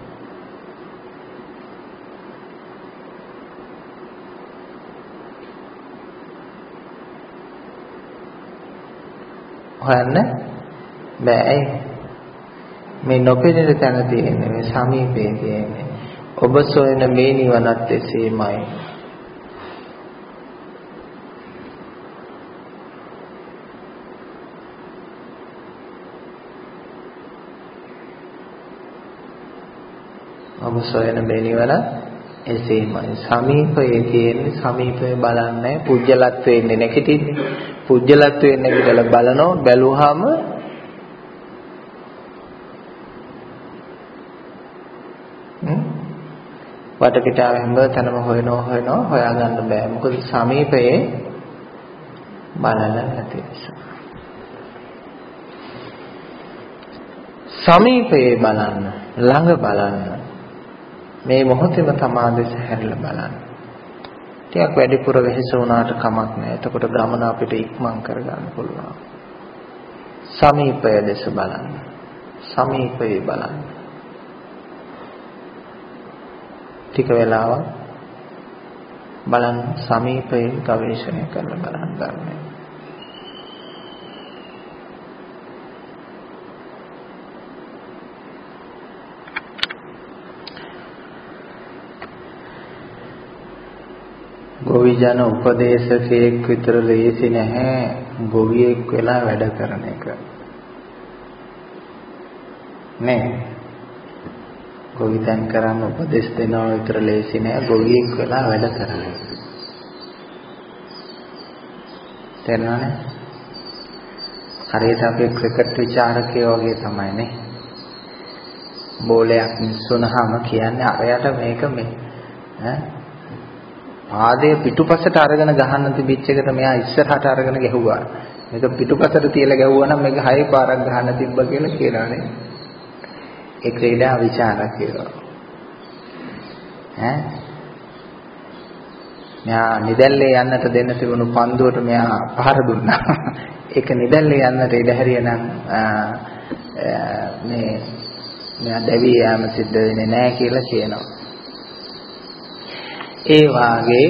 හොයන්න බෑ. මේ නොපෙනෙන තැන තියෙන්නේ, මේ සමීපයේ තියෙන්නේ. ඔබ සොයන මේ නිවනත් එසේමයි. ඔබ සොයන මේ නිවන එසේමයි. සමීපයේ තියෙන්නේ, සමීපයේ බලන්නේ, පුජ්‍යලත්වයේ ඉන්නේ නැකිටින්නේ. පුජ්‍යලත්වයේ නැගිටලා බලනවා, බැලුවාම වටපිටාව හැම තැනම හොයනවා හොයාගන්න බෑ. මොකද සමීපයේ බලලා නැති නිසා. සමීපයේ බලන්න, ළඟ බලන්න. මේ මොහොතේම තමාදෙස හැරිලා බලන්න. ටිකක් වැඩිපුර වෙහෙස වුණාට කමක් නැහැ. එතකොට ගමන අපිට ඉක්මන් කරගන්න පුළුවන්. සමීපය දෙස බලන්න. සමීපයේ බලන්න. ටික වෙලාවක් බලන්න, සමීපයෙන් ගවේෂණය කරලා බලන්න ධර්මය. ගොවි ජන උපදේශකයෙක් විතර ලේසි නැහැ ගොවියෙක් වෙලා වැඩ කරන එක. නේ ගොවිතැන් කරන්න උපදෙස් දෙනවා විතර ලේසි නෑ ගොවියෙක් වෙලා වැඩ කරන එක. තේරෙනවනේ? හරියට අපි ක්‍රිකට් විචාරකයෝ වගේ තමයි නේ. බෝලයක් මිස්සුනහම කියන්නේ අරයට මේක මේ පාදයේ පිටුපසට අරගෙන ගහන්න තිබිච්ච එකට මෙයා ඉස්සරහට අරගෙන ගැහුවා. මේක පිටුපසට තියලා ගැහුවා නම් මේක 6 පාරක් ගහන්න තිබ්බ කියලා කියලානේ. ඒ ක්‍රීඩා විචාරකයෝ. මෙයා නිදැල්ලේ යන්නට දෙන්න තිබුණු පන්දුවට මෙයා පහර දුන්නා. ඒක නිදැල්ලේ යන්නට ඉඩ හැරියනම් මෙයා දැවි යාම සිද්ධ වෙන්නේ නැහැ කියලා කියනවා. ඒ වාගේ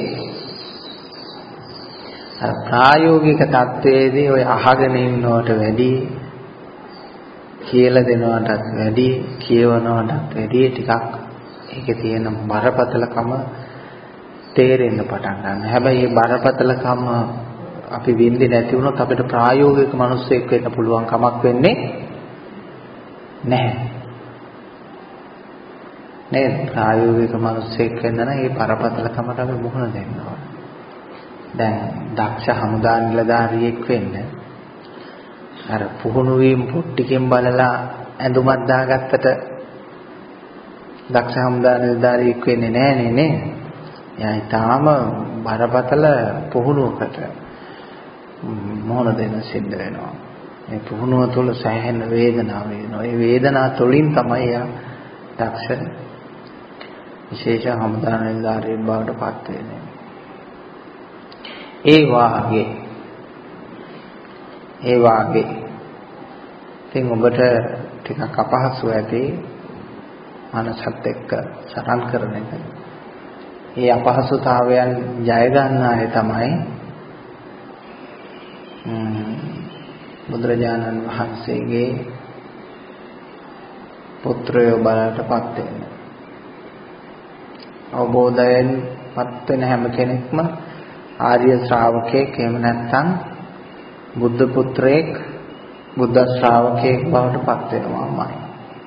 ප්‍රායෝගික තත්වයේදී ඔය අහගෙන ඉන්නවට වැඩි කියලා දෙනවටත් වැඩි කියවනවටත් වැඩි ටිකක් ඒකේ තියෙන බරපතලකම තේරෙන්න පටන් ගන්නවා. හැබැයි මේ බරපතලකම අපි විඳින්නේ නැති වුණොත් අපිට ප්‍රායෝගික මිනිස්සෙක් වෙන්න පුළුවන් කමක් වෙන්නේ නැහැ. නේ ප්‍රායෝගික මිනිස්සෙක් වෙන්න නම් මේ බරපතලකමට අපි මුහුණ දෙන්න ඕන. දැන් දක්ෂ හමුදා නිලධාරියෙක් වෙන්න අර පුහුණු වීම පොට්ටිකෙන් බලලා ඇඳුමක් දාගත්තට දක්ෂ හමුදා නිලධාරියෙක් වෙන්නේ නැහැ නේ. එයා ඊටාම බරපතල පුහුණුවකට මොහොන දෙන්න සිද්ධ වෙනවා. මේ පුහුණුව තුළ සෑහෙන වේදනාවක් වෙනවා. ඒ වේදනාව තුළින් තමයි එයා දක්ෂ විශේෂ හමුදා නිලධාරියෙක් බවට පත් වෙන්නේ. ඒ වාගේ ඉතින් ඔබට ටිකක් අපහසු ඇති මනසත් එක්ක සටන් කරන එක. මේ අපහසුතාවයන් ජය ගන්න අය තමයි බුදුරජාණන් වහන්සේගේ පුත්‍රයෝ බලටපත් වෙන්නේ. අවබෝධයෙන් පත් වෙන හැම කෙනෙක්ම ආර්ය ශ්‍රාවකයෙක් එහෙම නැත්නම් බුද්ධ පුත්‍රයෙක් බුද්ධ ශ්‍රාවකයෙක් බවට පත් වෙනවාමයි.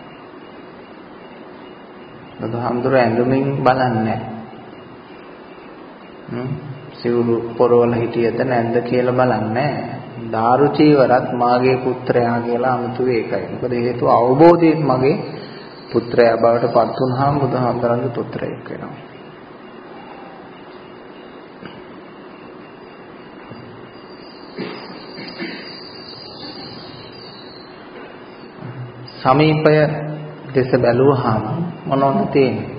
බුදුහාමුදුර ඇඳුමින් බලන්නේ සිවුරු පොරවල හිටියද නැන්ද කියලා බලන්නේ. දාරු චීවරත් මාගේ පුත්‍රයා කියලා අමුතුවේ ඒකයි. මොකද හේතුව අවබෝධයෙන් මගේ පුත්‍රයා බවට පත් වුණාම බුදුහාමුදුරන්ගේ පුත්‍රයෙක් වෙනවා. සමීපය දෙස බැලුවාම මොනවද තියෙන්නේ?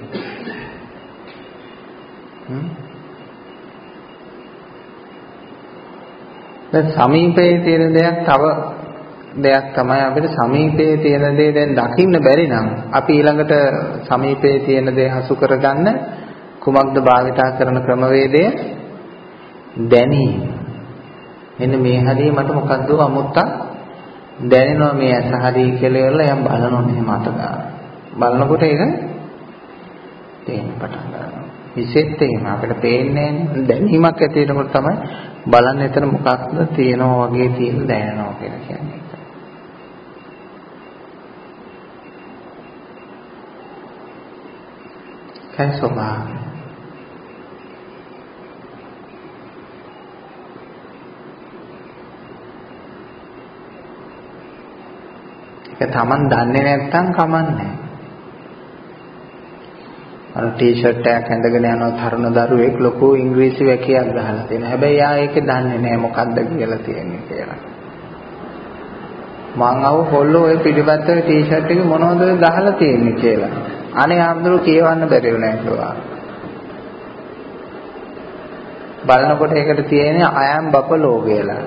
දැන් සමීපයේ තියෙන දෙයක් තව දෙයක් තමයි අපිට සමීපයේ තියෙන දේ දැන් දකින්න බැරි නම් අපි ඊළඟට සමීපයේ තියෙන දේ හසු කරගන්න කුමක්ද භාවිතා කරන ක්‍රමවේදය? දැනීම. මෙන්න මේ හරිය මට මොකද්ද අමුත්තක් දැනෙනවා මේ ඇස හරිය කියලා එල්ල යම් බලනවා මෙහෙම අත ගන්න. බලනකොට ඒක තේින්න පටන් ගන්නවා. විශේෂ එහෙම අපිට පේන්නේ දැනීමක් ඇති වෙනකොට තමයි බලන්න එතන මොකක්ද තියෙනවා වගේ තියෙන දැනෙනවා කියලා කියන්නේ. කයි ස්වභාවය. ඒක Taman දන්නේ නැත්නම් කමන්නේ. අර ටී-ෂර්ට් එකක් ඇඳගෙන යනවා තරුණ දරුවෙක් ලොකු ඉංග්‍රීසි වැකියක් ගහලා තියෙනවා. හැබැයි යා ඒක දන්නේ නැහැ මොකක්ද කියලා තියෙන්නේ කියලා. මං ආව කොල්ලෝ ඔය පිටිපස්සේ ටී-ෂර්ට් එකේ මොනවද ගහලා තියෙන්නේ කියලා. අනේ ආම්දුරු කියවන්න බැරිව නැහැ කිව්වා. බලනකොට ඒකට තියෙන්නේ I am buffalo කියලා.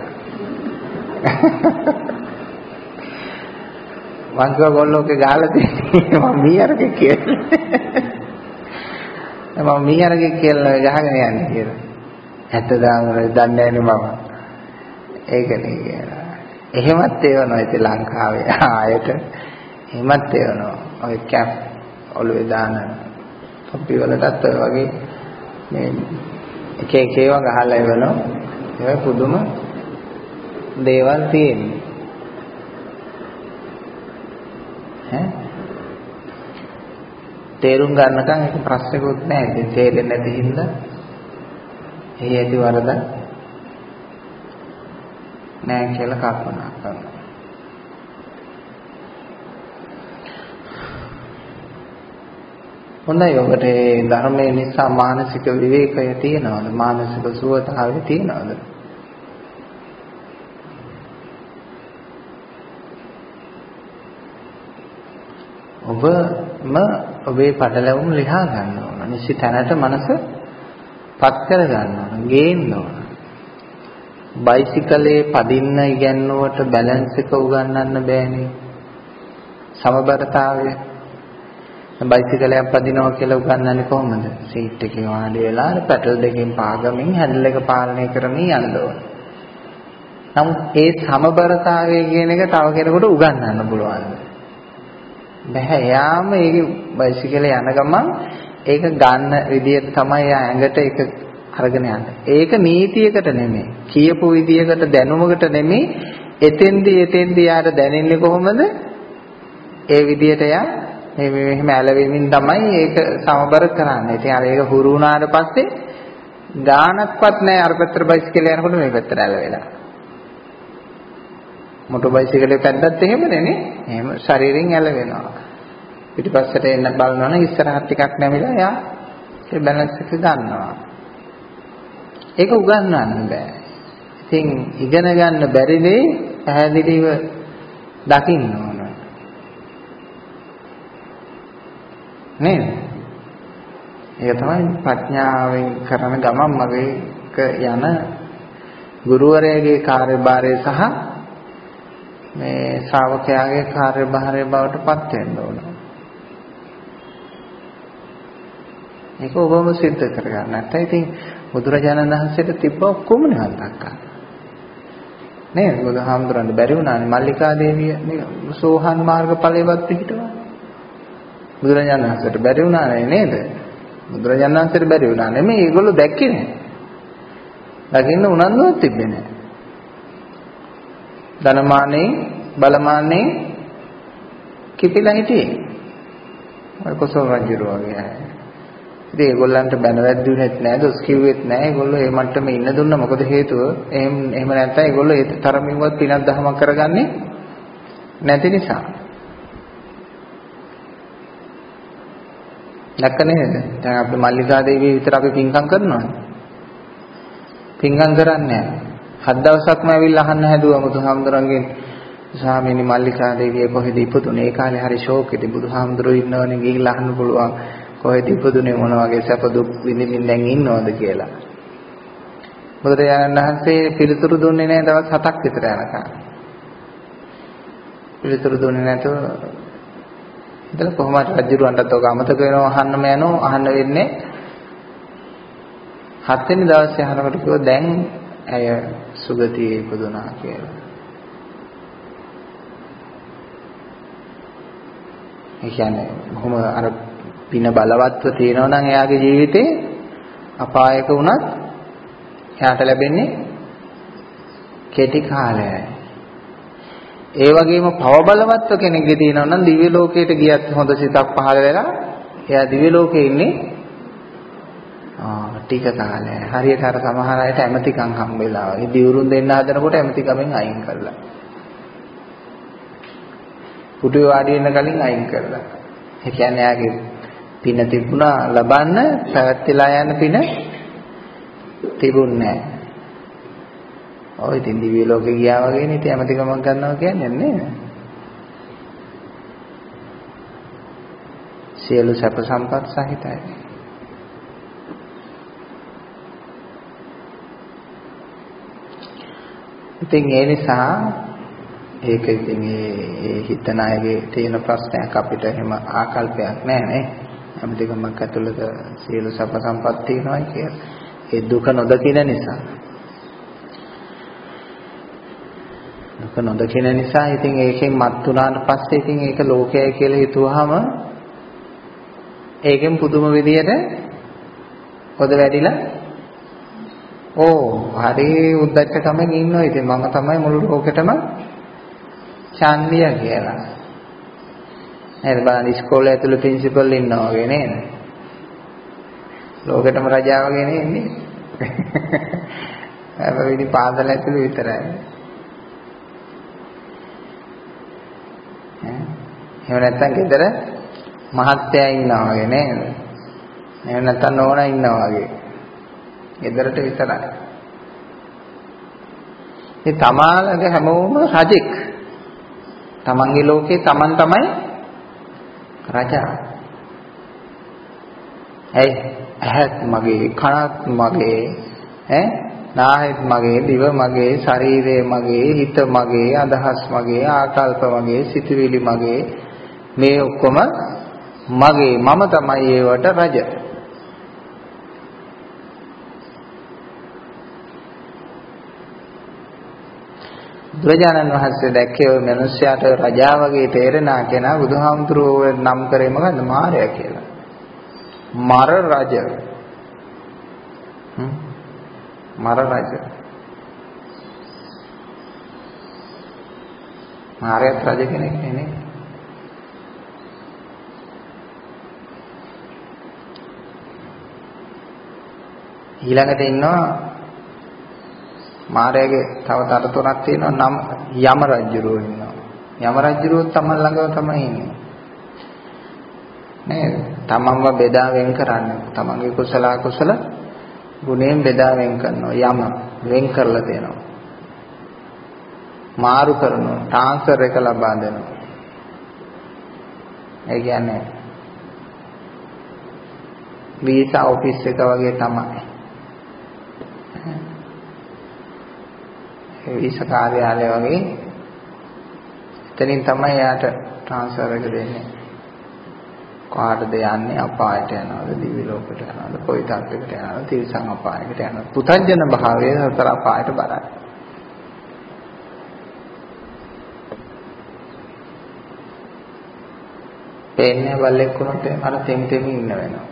මං කිව්වා කොල්ලෝගේ ගහලා තියෙන්නේ මම මීයරගේ කියලා. මම මීයරගේ කියලා ගහගෙන යන්නේ කියලා. ඇත්ත දන්නේ නැහැ මම. ඒකනේ කියලා. එහෙමත් ඒවනවා ඉතින් ලංකාවේ ආයෙත් එහෙමත් ඒවනවා. ඔය කැප් ඔළුවේ දාන තොප්පි වලටත් ඔය වගේ මේ එක එක ඒවා ගහලා ඉවරනවා. ඒක පුදුම දේවල් තියෙන්නේ. ඈ තේරුම් ගන්නකම් ඒක ප්‍රශ්නකුත් නැහැ. ඉතින් තේරෙන්නේ නැති හින්දා එහි ඇති වරද නැහැ කියලා කල්පනා කරනවා. හොඳයි ඔබට මේ ධර්මයේ නිසා මානසික විවේකය තියෙනවද? මානසික සුවතාවය තියෙනවද? ඔබම ඔබේ පටලැවුම් ලියා ගන්න ඕන. නිසි තැනට මනස පත් කර ගන්න ඕන. ගේන්න ඕන. බයිසිකලේ පදින්න ඉගෙනුවට බැලන්ස් එක උගන්වන්න බෑනේ. සමබරතාවය. බයිසිකලයක් පදිනවා කියලා උගන්වන්නේ කොහොමද? සීට් එකේ වාඩි වෙලා පැඩල් දෙකෙන් පාගමින් හැන්ඩල් එක පාලනය කරමින් යන්න ඕන. නමුත් ඒ සමබරතාවය කියන එක තව කෙනෙකුට උගන්වන්න පුළුවන්. බෑ. යාම ඒක බයිසිකලේ යන ගමන් ඒක ගන්න විදියට තමයි ඇඟට ඒක අරගෙන යන්නේ. ඒක නීතියකට නෙමෙයි. කියපු විදියකට දැනුමකට නෙමෙයි. එතෙන්දී යාට දැනෙන්නේ කොහොමද? ඒ විදියට යා මෙහෙම ඇලවෙමින් තමයි ඒක සමබර කරන්නේ. ඉතින් අර ඒක හුරු වුණාට පස්සේ ගානක්වත් නැහැ. අර පැත්තට බයිසිකලේ යනකොට මේ පැත්තට ඇලවෙලා. මොටර් බයිසිකලේ පැද්දත් එහෙමනේ නේ. එහෙම ශරීරයෙන් ඇලවෙනවා. පිටිපස්සට එන්න බලනවනම් ඉස්සරහට ටිකක් නැමිලා යා ඒ බැලන්ස් එක ගන්නවා. ඒක උගන්වන්න බෑ. ඉතින් ඉගෙන ගන්න බැරි දේ පැහැදිලිව දකින්න ඕන. නේද? ඒක තමයි ප්‍රඥාවෙන් කරන ගමන් මගේක යන ගුරුවරයාගේ කාර්යභාරය සහ මේ ශ්‍රාවකයාගේ කාර්යභාරය බවට පත් වෙන්න ඕන. ඒක ඔබම සිද්ධ කරගන්න. නැත්නම් ඉතින් බුදුරජාණන් වහන්සේට තිබ්බ ඔක්කොම නිවන් දක්කා. නේද? බුදුහාමුදුරන්ට බැරි වුණානේ මල්ලිකා දේවිය සෝහන් මාර්ගඵලයේවත් පිහිටවන්න. බුදුරජාණන් වහන්සේට බැරි වුණානේ නේද? බුදුරජාණන් වහන්සේට බැරි වුණා නෙමෙයි ඒගොල්ලෝ දැක්කේ නෑ. දකින්න උනන්දුවක් තිබ්බේ නෑ. ධනමානේ බලමානේ කිපිලා හිටියේ. ඔය කොසල් රජුර වගේ අය. ඉතින් ඒගොල්ලන්ට බැනවැද්දුනේත් නෑ, දොස් කිව්වෙත් නෑ. ඒගොල්ලෝ මේ මට්ටමේ ඉන්න දුන්නා. මොකද හේතුව? එහෙම නැත්නම් ඒගොල්ලෝ ඒ තරමින්වත් පිනක් දහමක් කරගන්නේ නැති නිසා. නැක්ක නේද? දැන් අපි මල්ලිකා දේවිය විතර අපි පින්කම් කරනවද? පින්කම් කරන්නේ නැහැ. 7 දවසක්ම ඇවිල්ලා අහන්න හැදුවා බුදුහාමුදුරන්ගෙන් ස්වාමීනි මල්ලිකා දේවිය කොහෙද ඉපදුනේ? ඒ කාලේ හරි ෂෝක් එකේ බුදුහාමුදුරුවෝ ඉන්නවනේ ගිහිල්ලා අහන්න පුළුවන් කොහෙද ඉපදුනේ මොන වගේ සැප දුක් විඳින්න දැන් ඉන්නවද කියලා. බුදුරජාණන් වහන්සේ පිළිතුරු දුන්නේ නැහැ දවස් 7ක් විතර යනකම්. පිළිතුරු දුන්නේ නැතුව ඉතල කොහොමද රජුරවන්ටත් ඔක අමතක වෙනවා අහන්නම යනවා අහන්න වෙන්නේ 7 වෙනි දවසේ අහනකොට කිව්වා දැන් ඇය සුගතියේ ඉපදුනා කියලා. ඒ කියන්නේ කොහොම අර පින බලවත්ව තියෙනවා නම් එයාගේ ජීවිතේ අපායක වුණත් එයාට ලැබෙන්නේ කෙටි කාලයයි. ඒ වගේම පව බලවත්ව කෙනෙක්ගේ තියෙනවා නම් දිව්‍ය ලෝකයට ගියත් හොඳ සිතක් පහළ වෙලා එයා දිව්‍ය ලෝකේ ඉන්නේ ටික කාලයක්. හරියට අර සමහර අයට ඇමතිකම් හම්බෙලා වගේ දිවුරුම් දෙන්න හදනකොට ඇමතිකමෙන් අයින් කරලා. පුටුවේ වාඩි වෙන්න කලින් අයින් කරලා. ඒ කියන්නේ එයාගේ පින තිබුණා ලබන්න පැවැත්තිලා යන පින තිබුණේ නැහැ. ඔය ඉතින් දිව්‍ය ලෝකේ ගියා වගේනේ ඉතින් ඇමතිකමක් ගන්නවා කියන්නේ නේද? සියලු සැප සම්පත් සහිතයි. ඉතින් ඒ නිසා ඒක ඉතින් ඒ හිතන අයගේ තියෙන ප්‍රශ්නයක් අපිට එහෙම ආකල්පයක් නැහැ නේ. ඇමතිකමක් ඇතුළත සියලු සැප සම්පත් තියෙනවා කියලා. ඒ දුක නොදකින නිසා. දුක නොදකින නිසා ඉතින් ඒකෙන් මත් වුණාට පස්සේ ඉතින් ඒක ලෝකයයි කියලා හිතුවාම ඒකෙන් පුදුම විදියට පොද වැඩිලා හරි උද්දච්චකමෙන් ඉන්නවා. ඉතින් මම තමයි මුළු ලෝකෙටම ඡන්දිය කියලා. නේද? බලන්න ඉස්කෝලේ ඇතුළේ ප්‍රින්සිපල් ඉන්නවා වගේ නේද? ලෝකෙටම රජා වගේ නේ ඉන්නේ. හැබැයි පාදල ඇතුළේ විතරයි. එහෙම නැත්නම් ගෙදර මහත්තයා ඉන්නවා වගේ නේද? එහෙම නැත්නම් නෝනා ඉන්නවා වගේ. ගෙදරට විතරයි. මේ තමාලගේ හැමෝම රජෙක්. තමන්ගේ ලෝකේ තමන් තමයි රජා. ඇහත් මගේ, කනත් මගේ, නාහෙත් මගේ, දිව මගේ, ශරීරය මගේ, හිත මගේ, අදහස් මගේ, ආකල්ප මගේ, සිතුවිලි මගේ. මේ ඔක්කොම මගේ. මම තමයි ඒවට රජ. බුදුරජාණන් වහන්සේ දැක්කේ ඔය මිනිස්යාට රජා වගේ තේරෙන කෙනා බුදුහාමුදුරුවෝ නම් කරේ මොකද්ද? මාරයා කියලා. මර රජ. මර රජ. මාරයාත් රජ කෙනෙක් නේ. ඊළඟට ඉන්නවා මාරයාගේ තව තර තුනක් තියෙනවා. නම් යම රජුරෝ ඉන්නවා. යම රජුරෝ තමන් ළඟම තමයි ඉන්නේ. නේද? තමන්ව බෙදා වෙන් කරන්නේ. තමන්ගේ කුසල අකුසල ගුණයෙන් බෙදා වෙන් කරනවා. යම වෙන් කරලා දෙනවා. මාරු කරනවා. ට්‍රාන්ස්ෆර් එක ලබා දෙනවා. ඒ කියන්නේ වීසා ඔෆිස් එක වගේ තමයි. වීසා කාර්යාලය වගේ එතනින් තමයි යාට ට්‍රාන්ස්ෆර් එක දෙන්නේ. කාටද යන්නේ? අපායට යනවද? දිව්‍ය ලෝකයට යනවද? කොයි තාක්ෂයකට යනවද? තිරිසන් අපායකට යනවද? පුතඥ භාවයේ හතර අපායට බරයි. පේන්නේ බල්ලෙක් වුණොත් අර තෙම් ඉන්න වෙනවා.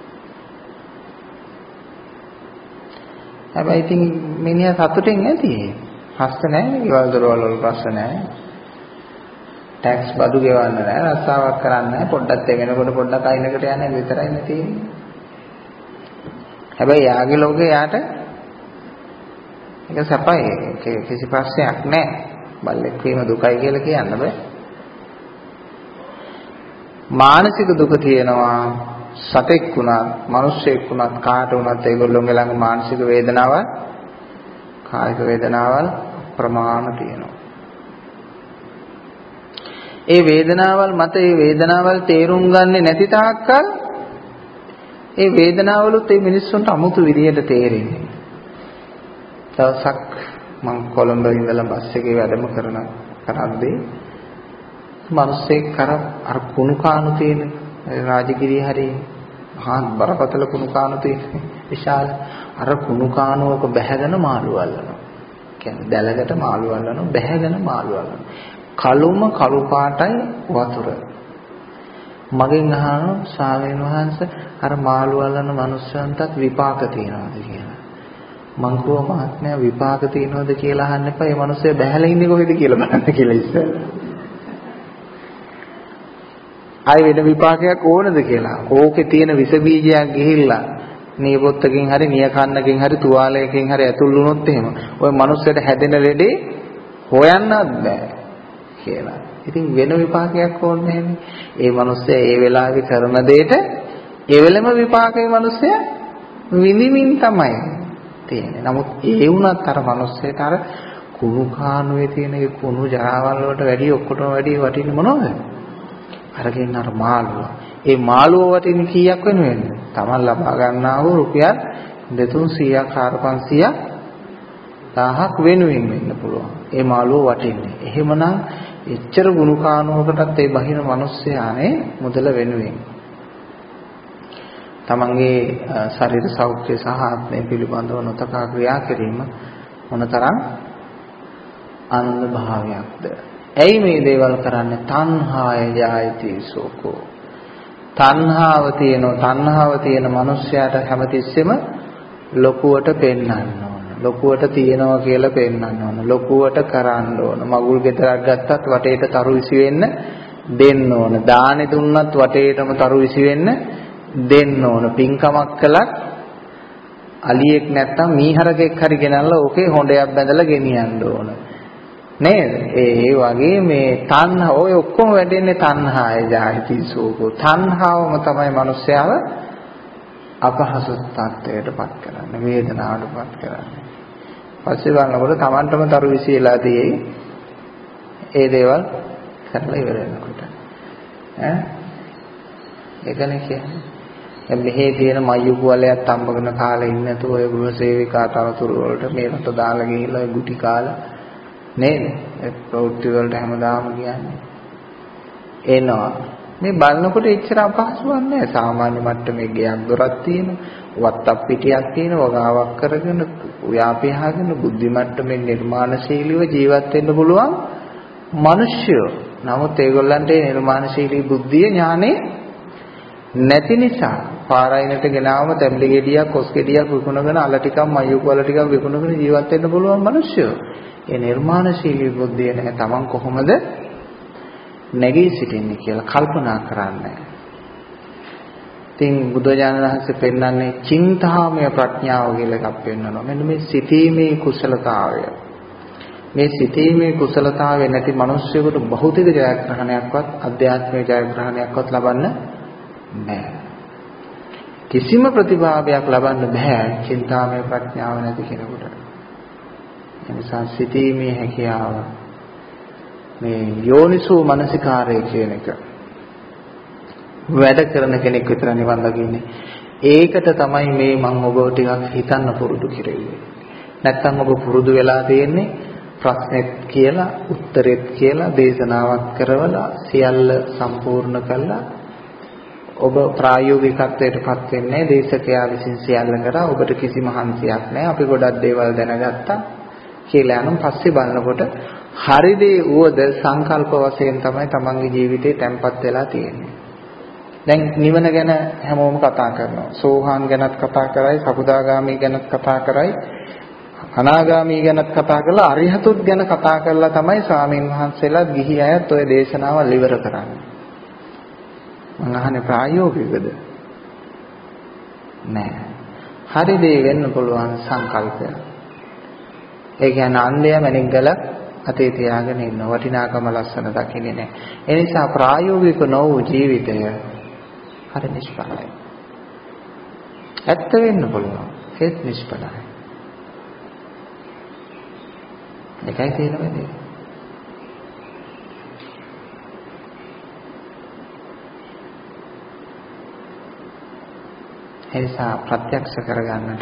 හැබැයි ඉතින් මිනිහා සතුටින් නැති. හස්ත නැහැ, ඊවල දොරවල් වල ප්‍රශ්න නැහැ. ටැක්ස් බදු ගෙවන්න නැහැ, රස්සාවක් කරන්න නැහැ, පොඩ්ඩක් තෙමෙනකොට පොඩ්ඩක් අයිනකට යන්නේ විතරයි නේ තියෙන්නේ. හැබැයි යාගේ ලෝකේ යාට ඒක සපයි. ඒක කිසි ප්‍රශ්නයක් නැහැ. බල්ලෙක් වීම දුකයි කියලා කියන්න බෑ. මානසික දුක තියෙනවා. සතෙක් වුණත්, මිනිස්සෙක් වුණත්, කාට වුණත් ඒගොල්ලෝගේ ළඟ මානසික වේදනාවල්, කායික වේදනාවල් ප්‍රමාණ තියෙනවා. ඒ වේදනාවල් මත ඒ වේදනාවල් තේරුම් ගන්නේ නැති තාක්කල් ඒ වේදනාවලුත් ඒ මිනිස්සුන්ට අමුතු විදියට තේරෙන්නේ. දවසක් මම කොළඹ ඉඳලා බස් එකේ වැඩම කරද්දී මිනිස්සෙක් අර කුණු කාණු තියෙන රාජගිරිය හරිය බරපතල කුණු කාණු තියෙන විශාල අර කුණු කාණුවක බැහැගෙන මාළු අල්ලනවා. කියන්නේ දැලකට මාළු අල්ලනවා, බැහැගෙන මාළු අල්ලනවා. කළුම කළු පාටයි වතුර. මගෙන් අහනවා ස්වාමීන් වහන්සේ අර මාළු අල්ලන මනුස්සයන්ටත් විපාක තියනවාද කියලා. මං කිව්වා මහත්මයා විපාක තියනවාද කියලා අහන්න එපා. මේ මනුස්සයා බැහැලා ඉන්නේ කොහෙද කියලා බලන්න කියලා ඉස්සෙල්ලා. ආයෙ වෙන විපාකයක් ඕනද කියලා. ඕකේ තියෙන විස බීජයක් ගිහිල්ලා නියපොත්තකින් හරි නියකන්නකින් හරි තුවාලයකින් හරි ඇතුල් වුණොත් එහෙම ওই මනුස්සයට හැදෙන ලෙඩේ හොයන්නත් බෑ කියලා. ඉතින් වෙන විපාකයක් ඕනේ නැහැනේ. ඒ මනුස්සයා ඒ වෙලාවේ කරන දෙයට ඒ වෙලෙම විපාකේ මනුස්සයා විඳින්මින් තමයි තියෙන්නේ. නමුත් ඒ වුණත් අර මනුස්සයට අර කුණු කානුවේ තියෙන ඒ කුණු ජරාවල් වලට වැඩිය ඔක්කොටම වැඩිය වටින්නේ මොනවද? අරගෙන අර මාළුව. ඒ මාළුව වටින්නේ කීයක් වෙනවද? Taman ලබා ගන්නා වූ රුපියල් 200ක් 400ක් 1000ක් වෙනුවෙන් වෙන්න පුළුවන්. ඒ මාළුව වටින්නේ. එහෙමනම් එච්චර ගුණ කානුවකටත් ඒ බහින මිනිස්සයානේ මුදල වෙනුවෙන්. තමන්ගේ ශරීර සෞඛ්‍ය සහ ආත්මය පිළිබඳව නොතකා ක්‍රියා කිරීම මොනතරම් ආනන්ද භාවයක්ද? ඇයි මේ දේවල් කරන්නේ? තණ්හාය ජායති සෝකෝ. තණ්හාව තියෙන මිනිස්යාට හැමතිස්සෙම ලොකුවට පෙන්වන්න ඕන. ලොකුවට තියනවා කියලා පෙන්නන්න ඕන. ලොකුවට කරන්න ඕන. මගුල් ගෙදරක් ගත්තත් වටේට තරු විසි වෙන්න දෙන්න ඕන. දානෙ දුන්නත් වටේටම තරු විසි වෙන්න දෙන්න ඕන. පින්කමක් කළත් අලියෙක් නැත්තම් මීහරකෙක් හරි ගෙනල්ලා ඕකේ හොඬයක් බැඳලා ගෙනියන්න ඕන. නේද? ඒ වගේ මේ තණ්හා ඔය ඔක්කොම වැඩෙන්නේ තණ්හාය ජාති සෝකෝ. තණ්හාවම තමයි මිනිස්යාව අපහසු තත්ත්වයටපත් කරන්නේ, වේදනාවටපත් කරන්නේ. පස්සේ බලනකොට Tamanටම තරු විසියලා තියෙයි. ඒ දේවල් කරලා ඉවර වෙනකොට. ඒකනේ කියන්නේ. මෙහි තියෙන මයු කුවලයක් තම්බගෙන කාලේ ඉන්නේ නැතුව ඔය ගෘහ සේවිකා තරතුරු වලට මේකට දාලා ගිහිල්ලා ඔය ගුටි කාලා නේද? ඒ ප්‍රවෘත්ති වලට හැමදාම කියන්නේ. එනවා. මේ බලනකොට එච්චර අපහසුවක් නෑ. සාමාන්‍ය මට්ටමේ ගයක් දොරක් තියෙනවා. වත්තක් පිටියක් තියෙනවා. වගාවක් කරගෙන ව්‍යාපියාගෙන බුද්ධි මට්ටමේ නිර්මාණශීලීව ජීවත් වෙන්න පුළුවන් මිනිස්සුયો. නමුත් ඒගොල්ලන්ට ඒ නිර්මාණශීලී බුද්ධිය ඥානෙ නැති නිසා පාරයිනට ගෙනාවම තැඹිලි ගෙඩියක් කොස් ගෙඩියක් විකුණගෙන අල ටිකක් මයුක වල ටිකක් විකුණගෙන ජීවත් වෙන්න පුළුවන් මිනිස්සුયો. ඒ නිර්මාණශීලී බුද්ධිය නැහැ. Taman කොහොමද නැගී සිටින්නේ කියලා කල්පනා කරන්නේ. ඉතින් බුදුරජාණන් වහන්සේ පෙන්නන්නේ චින්තාමය ප්‍රඥාව කියලා එකක් පෙන්නනවා. මෙන්න මේ සිතීමේ කුසලතාවය. මේ සිතීමේ කුසලතාවය නැති මිනිස්සුෙකුට භෞතික ජයග්‍රහණයක්වත් අධ්‍යාත්මික ජයග්‍රහණයක්වත් ලබන්න බෑ. කිසිම ප්‍රතිභාවයක් ලබන්න බෑ චින්තාමය ප්‍රඥාව නැති කෙනෙකුට. ඒ නිසා සිතීමේ හැකියාව මේ යෝනිසෝ මනසිකාරය කියන එක වැඩ කරන කෙනෙක් විතර නිවන් දකින්නේ. ඒකට තමයි මේ මම ඔබව ටිකක් හිතන්න පුරුදු කෙරෙන්නේ. නැත්තම් ඔබ පුරුදු වෙලා තියෙන්නේ ප්‍රශ්නෙත් කියලා උත්තරෙත් කියලා දේශනාවක් කරවලා සියල්ල සම්පූර්ණ කළා. ඔබ ප්‍රායෝගිකත්වයටපත් වෙන්නේ දේශකයා විසින් සියල්ල කරා. ඔබට කිසිම හන්සියක් නැහැ. අපි ගොඩක් දේවල් දැනගත්තා කියලා යනම් පස්සේ බලනකොට හරි දේ වුවද සංකල්ප වශයෙන් තමයි තමන්ගේ ජීවිතේ තැම්පත් වෙලා තියෙන්නේ. දැන් නිවන ගැන හැමෝම කතා කරනවා. සෝහාන් ගැනත් කතා කරයි, සකුදාගාමී ගැනත් කතා කරයි, අනාගාමී ගැනත් කතා කරලා අරිහතුත් ගැන කතා කරලා තමයි ස්වාමීන් වහන්සේලාත් ගිහි අයත් ඔය දේශනාවල් ඉවර කරන්නේ. මං අහන්නේ ප්‍රායෝගිකද? නෑ. හරි දේ වෙන්න පුළුවන් සංකල්පය. ඒ කියන්නේ අන්ධය මැණික් ගලක් අතේ තියාගෙන ඉන්න වටිනාකම ලස්සන දකින්නේ නැහැ. ඒ නිසා ප්‍රායෝගික නොවූ ජීවිතය හරි නිෂ්ඵලයි. ඇත්ත වෙන්න පුළුවන්. ඒත් නිෂ්ඵලයි. ඒකයි තියෙන වැඩේ. ඒ නිසා ප්‍රත්‍යක්ෂ කරගන්නට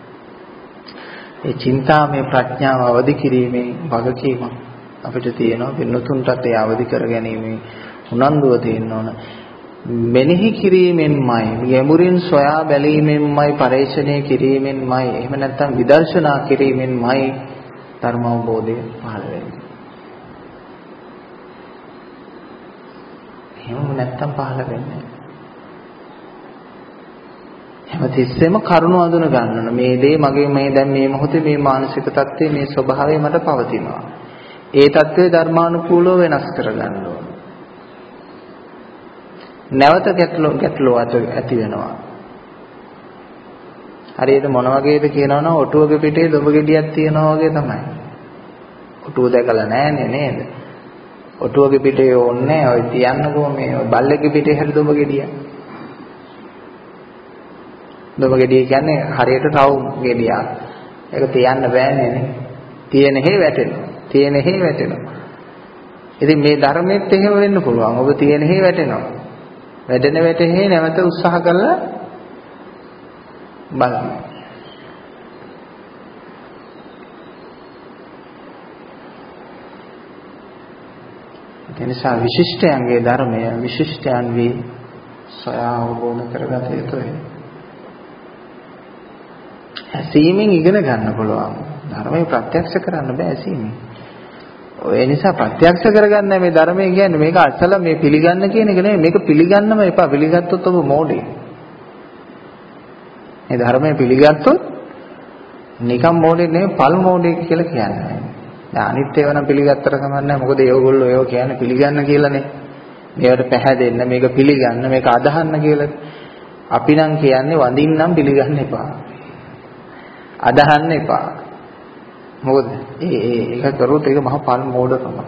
ඒ චින්තාමය ප්‍රඥාව අවදි කිරීමේ වගකීම අපිට තියෙනවා. වෙනතුන්ටත් ඒ අවදි කර ගැනීමේ උනන්දුව තියෙන්න ඕන. මෙනෙහි කිරීමෙන්මයි, යමුරින් සොයා බැලීමෙන්මයි, පරේක්ෂණය කිරීමෙන්මයි, එහෙම නැත්නම් විදර්ශනා කිරීමෙන්මයි ධර්ම අවබෝධය පහළ වෙන්නේ. එහෙම නැත්නම් පහළ වෙන්නේ නැහැ. හැමතිස්සෙම කරුණ අඳුන ගන්න ඕන. මේ දේ මගේ මේ දැන් මේ මොහොතේ මේ මානසික තත්ත්වයේ මේ ස්වභාවය මට පවතිනවා. ඒ තත්ත්වය ධර්මානුකූලව වෙනස් කර ගන්න ඕන. නැවත ගැටලුව ඇති වෙනවා. හරියට මොන වගේද කියනවනම් ඔටුවගේ පිටේ දොඹ ගෙඩියක් තියනවා වගේ තමයි. ඔටුව දැකලා නැහනේ නේද? ඔටුවගේ පිටේ ඕන්නේ ඔය තියන්නකෝ මේ බල්ලෙක්ගේ පිටේ හැරි දොඹ ගෙඩියක්. දොඹ ගෙඩිය කියන්නේ හරියට රවුම් ගෙඩියක්. ඒක තියන්න බෑනේ නේ. තියෙන හේ වැටෙනවා. තියෙන හේ වැටෙනවා. ඉතින් මේ ධර්මෙත් එහෙම වෙන්න පුළුවන්. ඔබ තියෙන හේ වැටෙනවා. වැටෙන වැටෙහි නැවත උත්සාහ කරලා බලන්න. ඒ නිසා විශිෂ්ටයන්ගේ ධර්මය විශිෂ්ටයන් වී සොයා අවබෝධ කරගත යුතුයි. ඇසීමෙන් ඉගෙන ගන්න පුළුවන්. ධර්මය ප්‍රත්‍යක්ෂ කරන්න බෑ ඇසීමෙන්. ඒ නිසා ප්‍රත්‍යක්ෂ කරගන්න මේ ධර්මය කියන්නේ මේක අසල මේ පිළිගන්න කියන එක නෙමෙයි. මේක පිළිගන්නම එපා. පිළිගත්තොත් ඔබ මෝඩේ. මේ ධර්මය පිළිගත්තොත් නිකම් මොඩේ නෙවෙයි පල් මොඩේ කියලා කියන්නේ. දැන් අනිත් ඒවා නම් පිළිගත්තට කමක් නැහැ. මොකද ඒගොල්ලෝ ඒව කියන්නේ පිළිගන්න කියලානේ. මේවට පැහැදෙන්න, මේක පිළිගන්න, මේක අදහන්න කියලා. අපි නම් කියන්නේ වඳින්නම් පිළිගන්න එපා. අදහන්න එපා. මොකද ඒක කරොත් ඒක මහා පල් මොඩකම.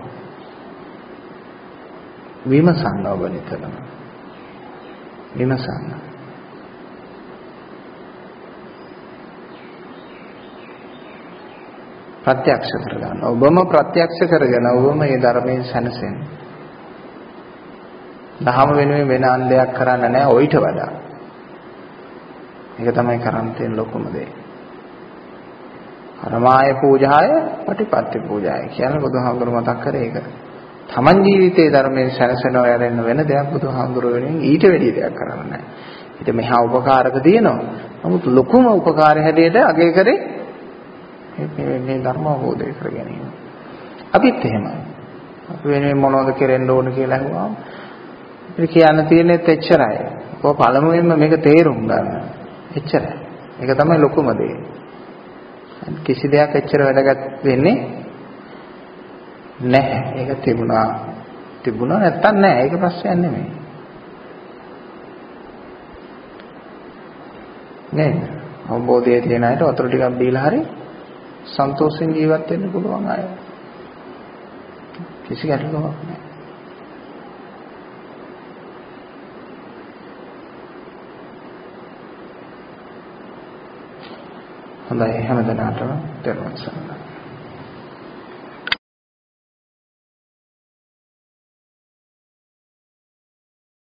විමසන්න ඔබ නිතරම. විමසන්න. ප්‍රත්‍යක්ෂ කරගන්න. ඔබම ප්‍රත්‍යක්ෂ කරගෙන ඔබම මේ ධර්මයෙන් සැනසෙන්න. දහම වෙනුවෙන් වෙන අන්දයක් කරන්න නැහැ ඔయిత වඩා. ඒක තමයි කරන් තියෙන ලොකුම දේ. අරමාය පූජාය පටිපත්ති පූජාය කියන්නේ බුදුහාමුදුරු මතක් කරේ ඒක. තමන් ජීවිතයේ ධර්මයෙන් සැනසෙනවා යරෙන්න වෙන දෙයක් බුදුහාමුදුරු වෙනුවෙන් ඊට වැඩි දෙයක් කරන්න නැහැ. ඊට මෙහා උපකාරක තියෙනවා. නමුත් ලොකුම උපකාරය හැටියට අගය කරේ මේ ධර්ම අවබෝධය කර ගැනීම. අපිත් එහෙමයි. අපි වෙනුවෙන් මොනවද කෙරෙන්න ඕන කියලා අහුවාම අපිට කියන්න තියෙන්නේ එච්චරයි. ඔය පළමුවෙන්ම මේක තේරුම් ගන්න. එච්චරයි. ඒක තමයි ලොකුම දේ. කිසි දෙයක් එච්චර වැදගත් වෙන්නේ නැහැ. ඒක තිබුණා නැත්තම් නැහැ. ඒක ප්‍රශ්නයක් නෙමෙයි. නේද? අවබෝධය තියෙන අයට වතුර ටිකක් බීලා හරි සන්තෝෂෙන් ජීවත් වෙන්න පුළුවන් අය. කිසි ගැටලුවක් නැහැ. හොඳයි හැමදෙනාටම දරුවන් සරණයි.